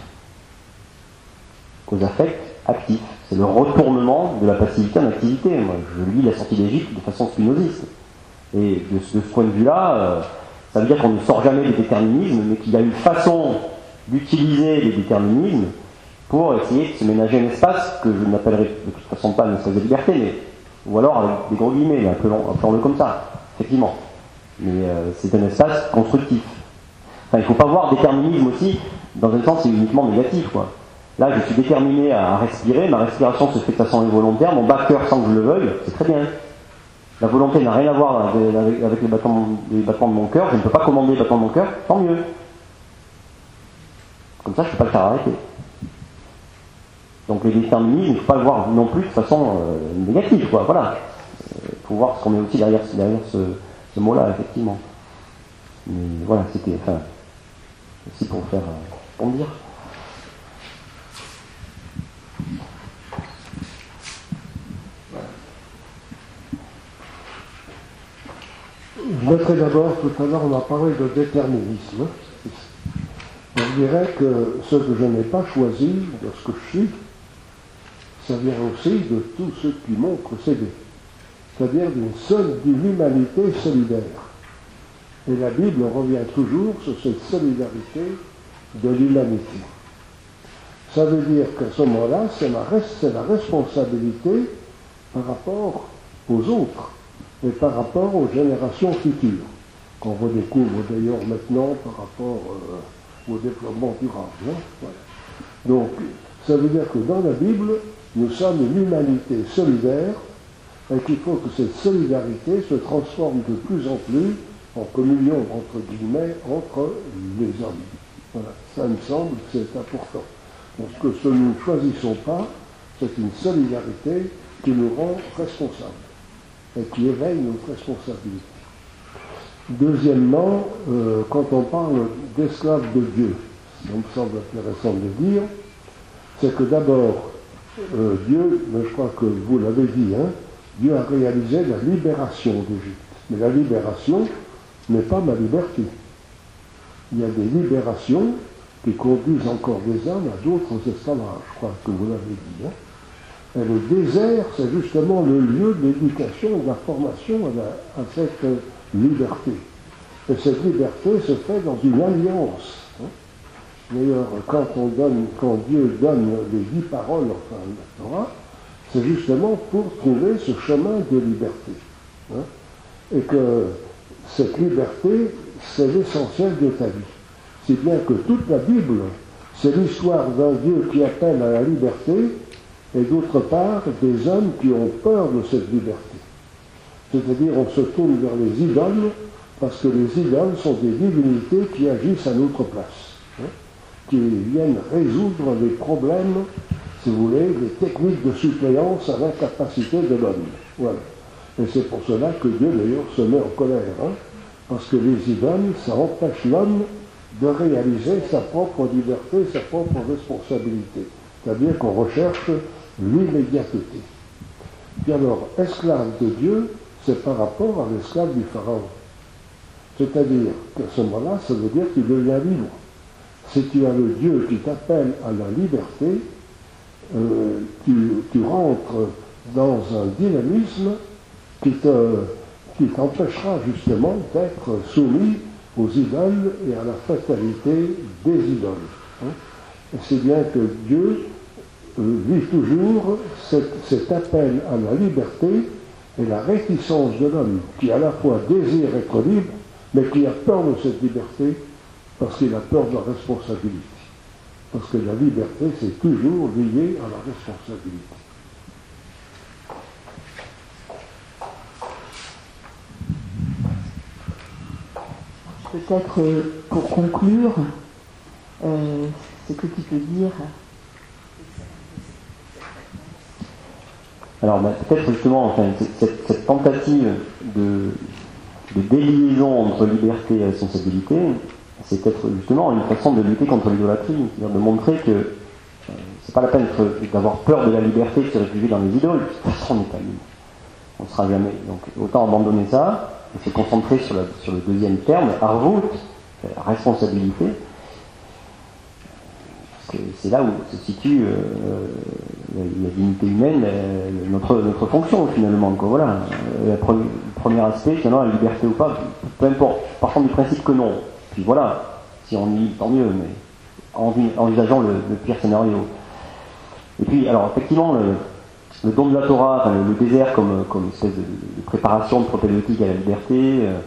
aux affects actifs. C'est le retournement de la passivité en activité. Moi, je lis la sortie d'Égypte de façon spinoziste. Et de, de ce point de vue-là, euh, ça veut dire qu'on ne sort jamais des déterminismes, mais qu'il y a une façon d'utiliser les déterminismes pour essayer de se ménager un espace que je n'appellerai de toute façon pas un espace de liberté, mais, ou alors avec des gros guillemets, appelons, appelons-le comme ça, effectivement. Mais euh, c'est un espace constructif. Enfin, il ne faut pas voir déterminisme aussi, dans un sens, c'est uniquement négatif, quoi. Là, je suis déterminé à respirer, ma respiration se fait de façon involontaire, mon batteur sans que je le veuille, c'est très bien. La volonté n'a rien à voir avec, avec les, battements, les battements de mon cœur, je ne peux pas commander les battements de mon cœur, tant mieux. Comme ça, je ne peux pas le faire arrêter. Donc les déterminismes, il ne faut pas le voir non plus de façon euh, négative, quoi. Voilà. Il faut voir ce qu'on met aussi derrière, derrière ce, ce mot-là, effectivement. Mais voilà, c'était, enfin, aussi pour faire, euh, pour me dire. Je mettrai d'abord, tout à l'heure, on a parlé de déterminisme. Je dirais que ce que je n'ai pas choisi de ce que je suis, ça vient aussi de tous ceux qui m'ont précédé, c'est-à-dire d'une seule, d'une humanité solidaire. Et la Bible revient toujours sur cette solidarité de l'humanité. Ça veut dire qu'à ce moment-là, c'est la, c'est la responsabilité par rapport aux autres et par rapport aux générations futures, qu'on redécouvre d'ailleurs maintenant par rapport euh, au développement durable. Hein, voilà. Donc, ça veut dire que dans la Bible, nous sommes une humanité solidaire et qu'il faut que cette solidarité se transforme de plus en plus en communion, entre guillemets, entre les hommes. Voilà, ça me semble que c'est important. Parce que ce que nous ne choisissons pas, c'est une solidarité qui nous rend responsables et qui éveille notre responsabilité. Deuxièmement, euh, quand on parle d'esclaves de Dieu, ça me semble intéressant de le dire, c'est que d'abord, euh, Dieu, mais je crois que vous l'avez dit, hein, Dieu a réalisé la libération d'Égypte. Mais la libération n'est pas ma liberté. Il y a des libérations qui conduisent encore des hommes à d'autres esclavages, je crois que vous l'avez dit. Hein. Et le désert, c'est justement le lieu de l'éducation et de la formation à, la, à cette liberté. Et cette liberté se fait dans une alliance. Hein. D'ailleurs, quand, on donne, quand Dieu donne les dix paroles, enfin le Torah, c'est justement pour trouver ce chemin de liberté. Hein. Et que cette liberté, c'est l'essentiel de ta vie. Si bien que toute la Bible, c'est l'histoire d'un Dieu qui appelle à la liberté, et d'autre part, des hommes qui ont peur de cette liberté. C'est-à-dire, on se tourne vers les idoles, parce que les idoles sont des divinités qui agissent à notre place, hein, qui viennent résoudre les problèmes, si vous voulez, les techniques de suppléance à l'incapacité de l'homme. Voilà. Et c'est pour cela que Dieu, d'ailleurs, se met en colère, hein, parce que les idoles, ça empêche l'homme de réaliser sa propre liberté, sa propre responsabilité. C'est-à-dire qu'on recherche l'immédiateté. Puis alors, esclave de Dieu, c'est par rapport à l'esclave du Pharaon. C'est-à-dire qu'à ce moment-là, ça veut dire qu'il devient libre. Si tu as le Dieu qui t'appelle à la liberté, euh, tu, tu rentres dans un dynamisme qui, te, qui t'empêchera justement d'être soumis aux idoles et à la fatalité des idoles. Hein. Et c'est bien que Dieu euh, vit toujours cet, cet appel à la liberté et la réticence de l'homme qui à la fois désire être libre, mais qui a peur de cette liberté parce qu'il a peur de la responsabilité. Parce que la liberté, c'est toujours lié à la responsabilité. Peut-être euh, pour conclure, euh, ce que tu peux dire. Alors bah, peut-être justement, enfin, cette, cette tentative de, de déliaison entre liberté et responsabilité, c'est peut-être justement une façon de lutter contre l'idolâtrie, c'est-à-dire de montrer que euh, c'est pas la peine d'avoir peur de la liberté, de se réfugier dans les idoles, de toute façon on n'est pas libre, on ne sera jamais. Donc autant abandonner ça et se concentrer sur, la, sur le deuxième terme, arvut, la responsabilité, parce que c'est là où se situe euh, la, la dignité humaine, euh, notre, notre fonction finalement. Quoi, voilà. Le pre, premier aspect, finalement, la liberté ou pas, peu importe, partant du principe que non. Puis voilà, si on y tant mieux, mais envisageant le, le pire scénario. Et puis, alors, effectivement, le, le don de la Torah, enfin, le, le désert comme, comme espèce de, de préparation de propédeutique à la liberté, euh,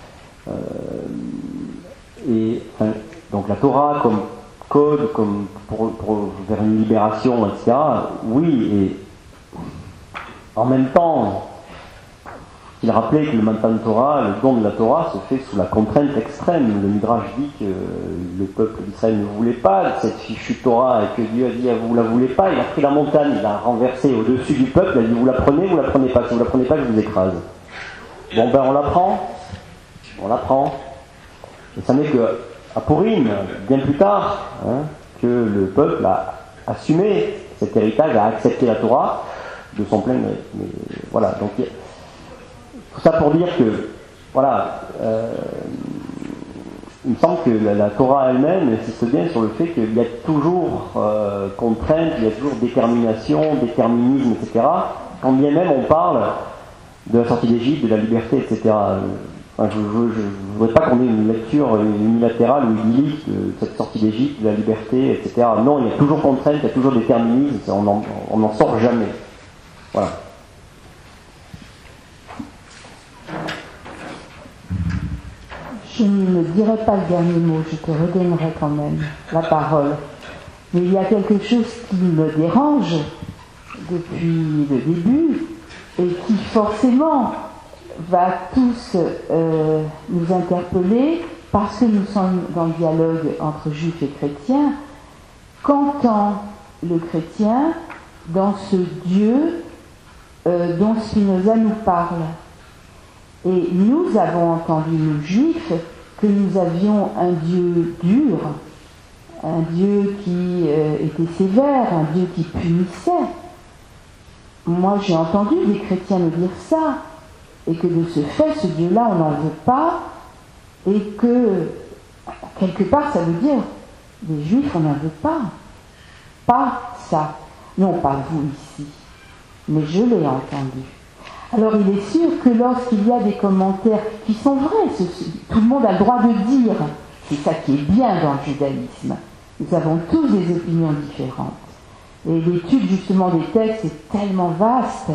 euh, et enfin, donc la Torah comme code, comme pour, pour vers une libération, et cetera. Oui, et en même temps, il rappelait que le Matan Torah, le don de la Torah, se fait sous la contrainte extrême. Le Midrash dit que le peuple d'Israël ne voulait pas cette fichue Torah et que Dieu a dit « vous la voulez pas », il a pris la montagne, il l'a renversée au-dessus du peuple, il a dit « vous la prenez, vous la prenez pas, si vous la prenez pas, je vous écrase ». Bon ben on la prend, on la prend. Et ça n'est que à Purim, bien plus tard, hein, que le peuple a assumé cet héritage, a accepté la Torah de son plein gré. Mais voilà, donc tout ça pour dire que, voilà, euh, il me semble que la, la Torah elle-même insiste bien sur le fait qu'il y a toujours euh, contrainte, il y a toujours détermination, déterminisme, et cetera. Quand bien même on parle de la sortie d'Égypte, de la liberté, et cetera. Enfin, je ne voudrais pas qu'on ait une lecture unilatérale ou idyllique de cette sortie d'Égypte, de la liberté, et cetera. Non, il y a toujours contrainte, il y a toujours déterminisme, on n'en sort jamais. Voilà. Je ne dirai pas le dernier mot, je te redonnerai quand même la parole. Mais il y a quelque chose qui me dérange depuis le début et qui forcément va tous euh, nous interpeller parce que nous sommes dans le dialogue entre juifs et chrétiens. Qu'entend le chrétien dans ce Dieu euh, dont Spinoza nous parle? Et nous avons entendu, nous juifs, que nous avions un Dieu dur, un Dieu qui euh, était sévère, un Dieu qui punissait. Moi, j'ai entendu des chrétiens me dire ça, et que de ce fait, ce Dieu-là, on n'en veut pas, et que, quelque part, ça veut dire, les juifs, on n'en veut pas. Pas ça. Non, pas vous ici. Mais je l'ai entendu. Alors il est sûr que lorsqu'il y a des commentaires qui sont vrais, ce, ce, tout le monde a le droit de dire, c'est ça qui est bien dans le judaïsme, nous avons tous des opinions différentes. Et l'étude justement des textes est tellement vaste,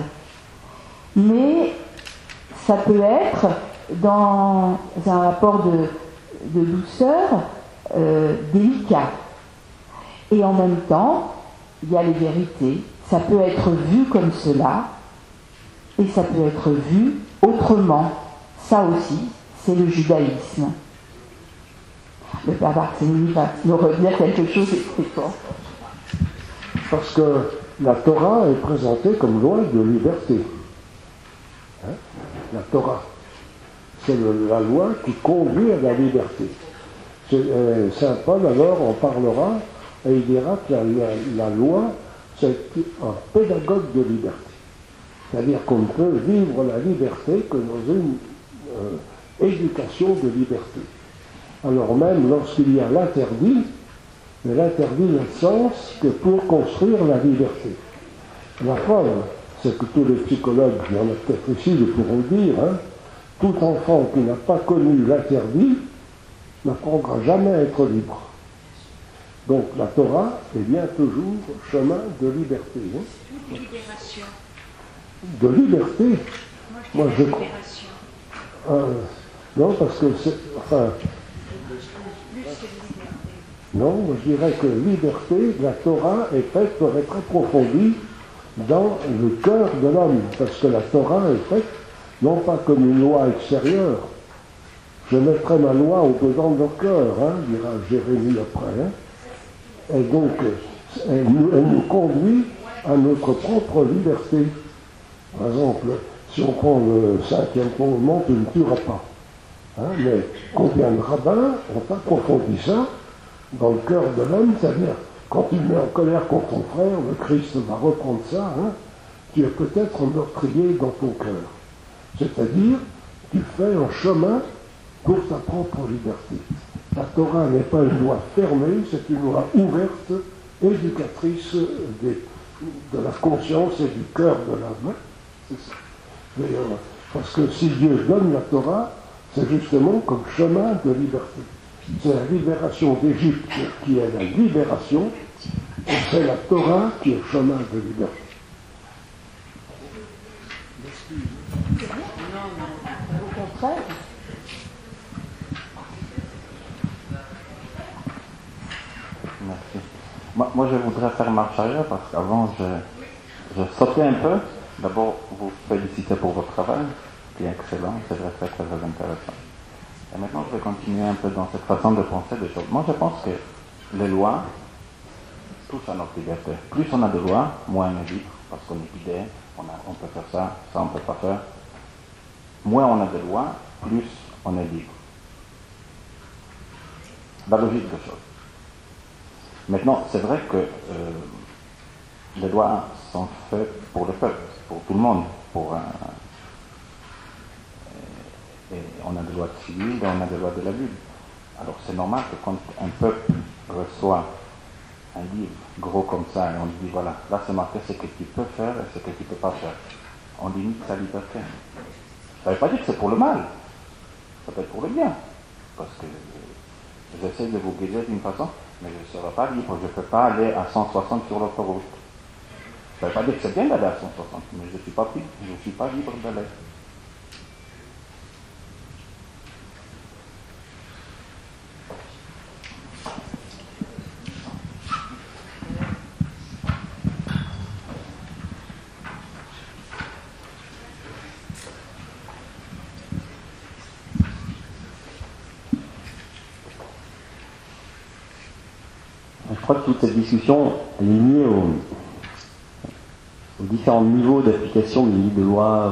mais ça peut être dans un rapport de, de douceur euh, délicat. Et en même temps, il y a les vérités, ça peut être vu comme cela, et ça peut être vu autrement. Ça aussi, c'est le judaïsme. Le père Barthélemy va nous redire quelque chose de très fort. Parce que la Torah est présentée comme loi de liberté. Hein? La Torah, c'est le, la loi qui conduit à la liberté. Euh, Saint Paul alors en parlera et il dira que la, la, la loi, c'est un pédagogue de liberté. C'est-à-dire qu'on ne peut vivre la liberté que dans une euh, éducation de liberté. Alors même lorsqu'il y a l'interdit, mais l'interdit n'a de sens que pour construire la liberté. La preuve, c'est que tous les psychologues, il y en a peut-être ici, ils pourront le dire, hein, tout enfant qui n'a pas connu l'interdit n'apprendra jamais à être libre. Donc la Torah est bien toujours chemin de liberté. Hein. Libération. De liberté. Moi, je dis Moi, je libération. Euh, non, parce que c'est. Enfin. Non, moi, je dirais que liberté, la Torah est faite pour être approfondie dans le cœur de l'homme. Parce que la Torah est faite non pas comme une loi extérieure. Je mettrai ma loi au dedans de leur cœur, hein, dira Jérémie après. Hein. Et donc, elle nous, elle nous conduit à notre propre liberté. Par exemple, si on prend le cinquième commandement, tu ne tueras pas. Hein, mais combien de rabbins ont approfondi ça dans le cœur de l'homme, c'est-à-dire, quand tu mets en colère contre ton frère, le Christ va reprendre ça, hein, tu es peut-être un meurtrier dans ton cœur. C'est-à-dire, tu fais un chemin pour ta propre liberté. La Torah n'est pas une loi fermée, c'est une loi ouverte, éducatrice des, de la conscience et du cœur de l'homme. C'est ça. Mais, euh, parce que si Dieu donne la Torah, c'est justement comme chemin de liberté. C'est la libération d'Égypte qui est la libération, et c'est la Torah qui est le chemin de liberté. Au contraire. Merci. Moi, moi, je voudrais faire marche arrière parce qu'avant, je, je sautais un peu. D'abord, vous féliciter pour votre travail, qui est excellent, c'est vrai, c'est très, très intéressant. Et maintenant, je vais continuer un peu dans cette façon de penser des choses. Moi, je pense que les lois touchent à notre liberté. Plus on a de lois, moins on est libre, parce qu'on est guidé, on, a, on peut faire ça, ça on ne peut pas faire. Moins on a de lois, plus on est libre. La logique des choses. Maintenant, c'est vrai que euh, les lois sont faites pour le peuple, pour tout le monde. Pour, euh, et, et on a des lois civiles et on a des lois de la Bible. Alors c'est normal que quand un peuple reçoit un livre gros comme ça et on lui dit voilà, là c'est marqué ce que tu peux faire et ce que tu ne peux pas faire, on limite sa liberté. Ça ne veut pas dire que c'est pour le mal, ça peut être pour le bien. Parce que j'essaie de vous guider d'une façon, mais je ne serai pas libre, je ne peux pas aller à cent soixante sur l'autoroute. Ça ne veut pas dire que c'est bien d'aller à cent soixante, mais je ne suis pas, je suis pas libre d'aller. Je crois que toute cette discussion est liée aux, aux différents niveaux d'application du livre de loi.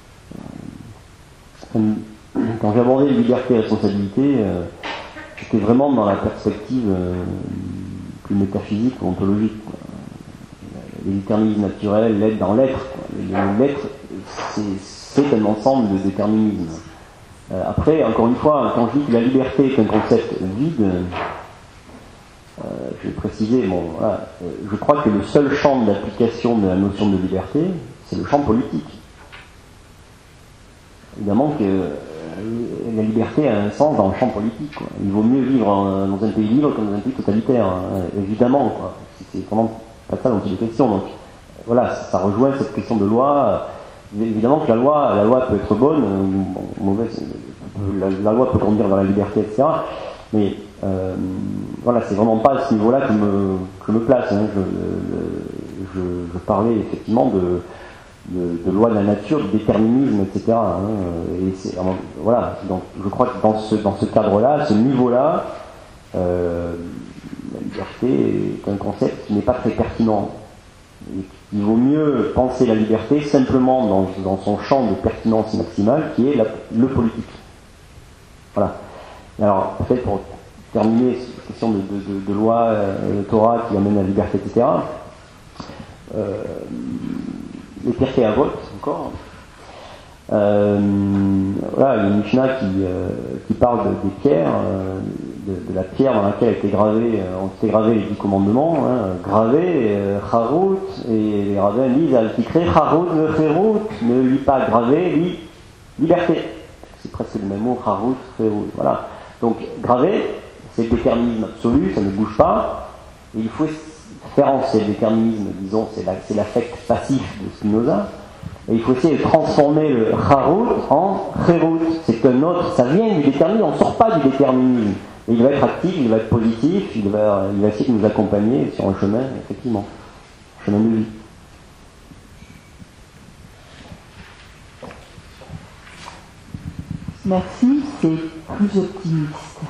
Quand j'ai abordé liberté et responsabilité, euh, j'étais vraiment dans la perspective euh, plus métaphysique ou ontologique. Les déterminismes naturels, l'être dans l'être. L'être, c'est, c'est un ensemble de déterminismes. Euh, après, encore une fois, quand je dis que la liberté est un concept vide, Euh, je vais préciser, bon, voilà, euh, je crois que le seul champ d'application de la notion de liberté, c'est le champ politique. Évidemment que euh, la liberté a un sens dans le champ politique, quoi. Il vaut mieux vivre en, dans un pays libre que dans un pays totalitaire, hein, évidemment, quoi. C'est vraiment pas ça dont il est question. Donc voilà, ça rejoint cette question de loi. Évidemment que la loi, la loi peut être bonne ou mauvaise, la, la loi peut conduire vers la liberté, et cetera. Mais euh, voilà, c'est vraiment pas à ce niveau-là que, me, que je me place. Hein. Je, je, je parlais effectivement de, de, de loi de la nature, de déterminisme, et cetera. Hein. Et c'est, voilà, donc je crois que dans ce, dans ce cadre-là, ce niveau-là, euh, la liberté est un concept qui n'est pas très pertinent. Et il vaut mieux penser la liberté simplement dans, dans son champ de pertinence maximale, qui est la, le politique. Voilà. Alors, peut-être pour terminer cette question de, de, de, de loi, euh, de Torah qui amène la liberté, et cetera. Euh, les Pirkei Avot, encore. Euh, voilà, il y a une Mishnah qui, euh, qui parle de, des pierres, euh, de, de la pierre dans laquelle a été gravé, euh, ont été gravés les dix commandements, hein, gravés, euh, Charut, et les rabbins disent Al-Tikre, Charut, le Cherut, ne lis pas gravé, lis liberté. C'est presque le même mot, Charut, Cherut, voilà. Donc, gravé, c'est le déterminisme absolu, ça ne bouge pas. Et il faut faire en ce déterminisme, disons, c'est, la, c'est l'affect passif de Spinoza. Et il faut essayer de transformer le Charut en Cherut. C'est un autre, ça vient du déterminisme, on ne sort pas du déterminisme. Et il va être actif, il va être positif, il va, il va essayer de nous accompagner sur un chemin, effectivement, un chemin de vie. Merci, c'est plus optimiste.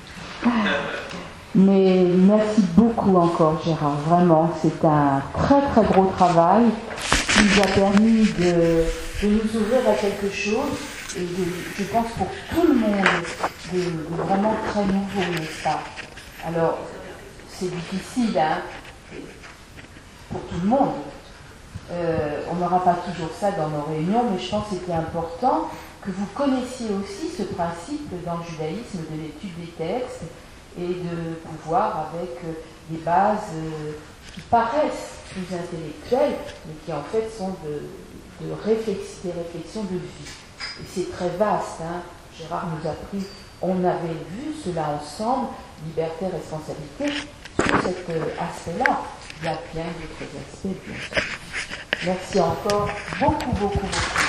Mais merci beaucoup encore, Gérard. Vraiment, c'est un très très gros travail qui nous a permis de, de nous ouvrir à quelque chose et de, je pense pour tout le monde, de, de vraiment très nouveau, n'est-ce pas? Alors, c'est difficile, hein, pour tout le monde. Euh, on n'aura pas toujours ça dans nos réunions, mais je pense que c'était important que vous connaissiez aussi ce principe dans le judaïsme de l'étude des textes et de pouvoir, avec des bases qui paraissent plus intellectuelles, mais qui en fait sont de, de réflex, des réflexions de vie. Et c'est très vaste, hein. Gérard nous a pris on avait vu cela ensemble, liberté, responsabilité, sur cet euh, aspect-là. Il y a bien d'autres aspects, bien sûr. Merci encore beaucoup, beaucoup, beaucoup.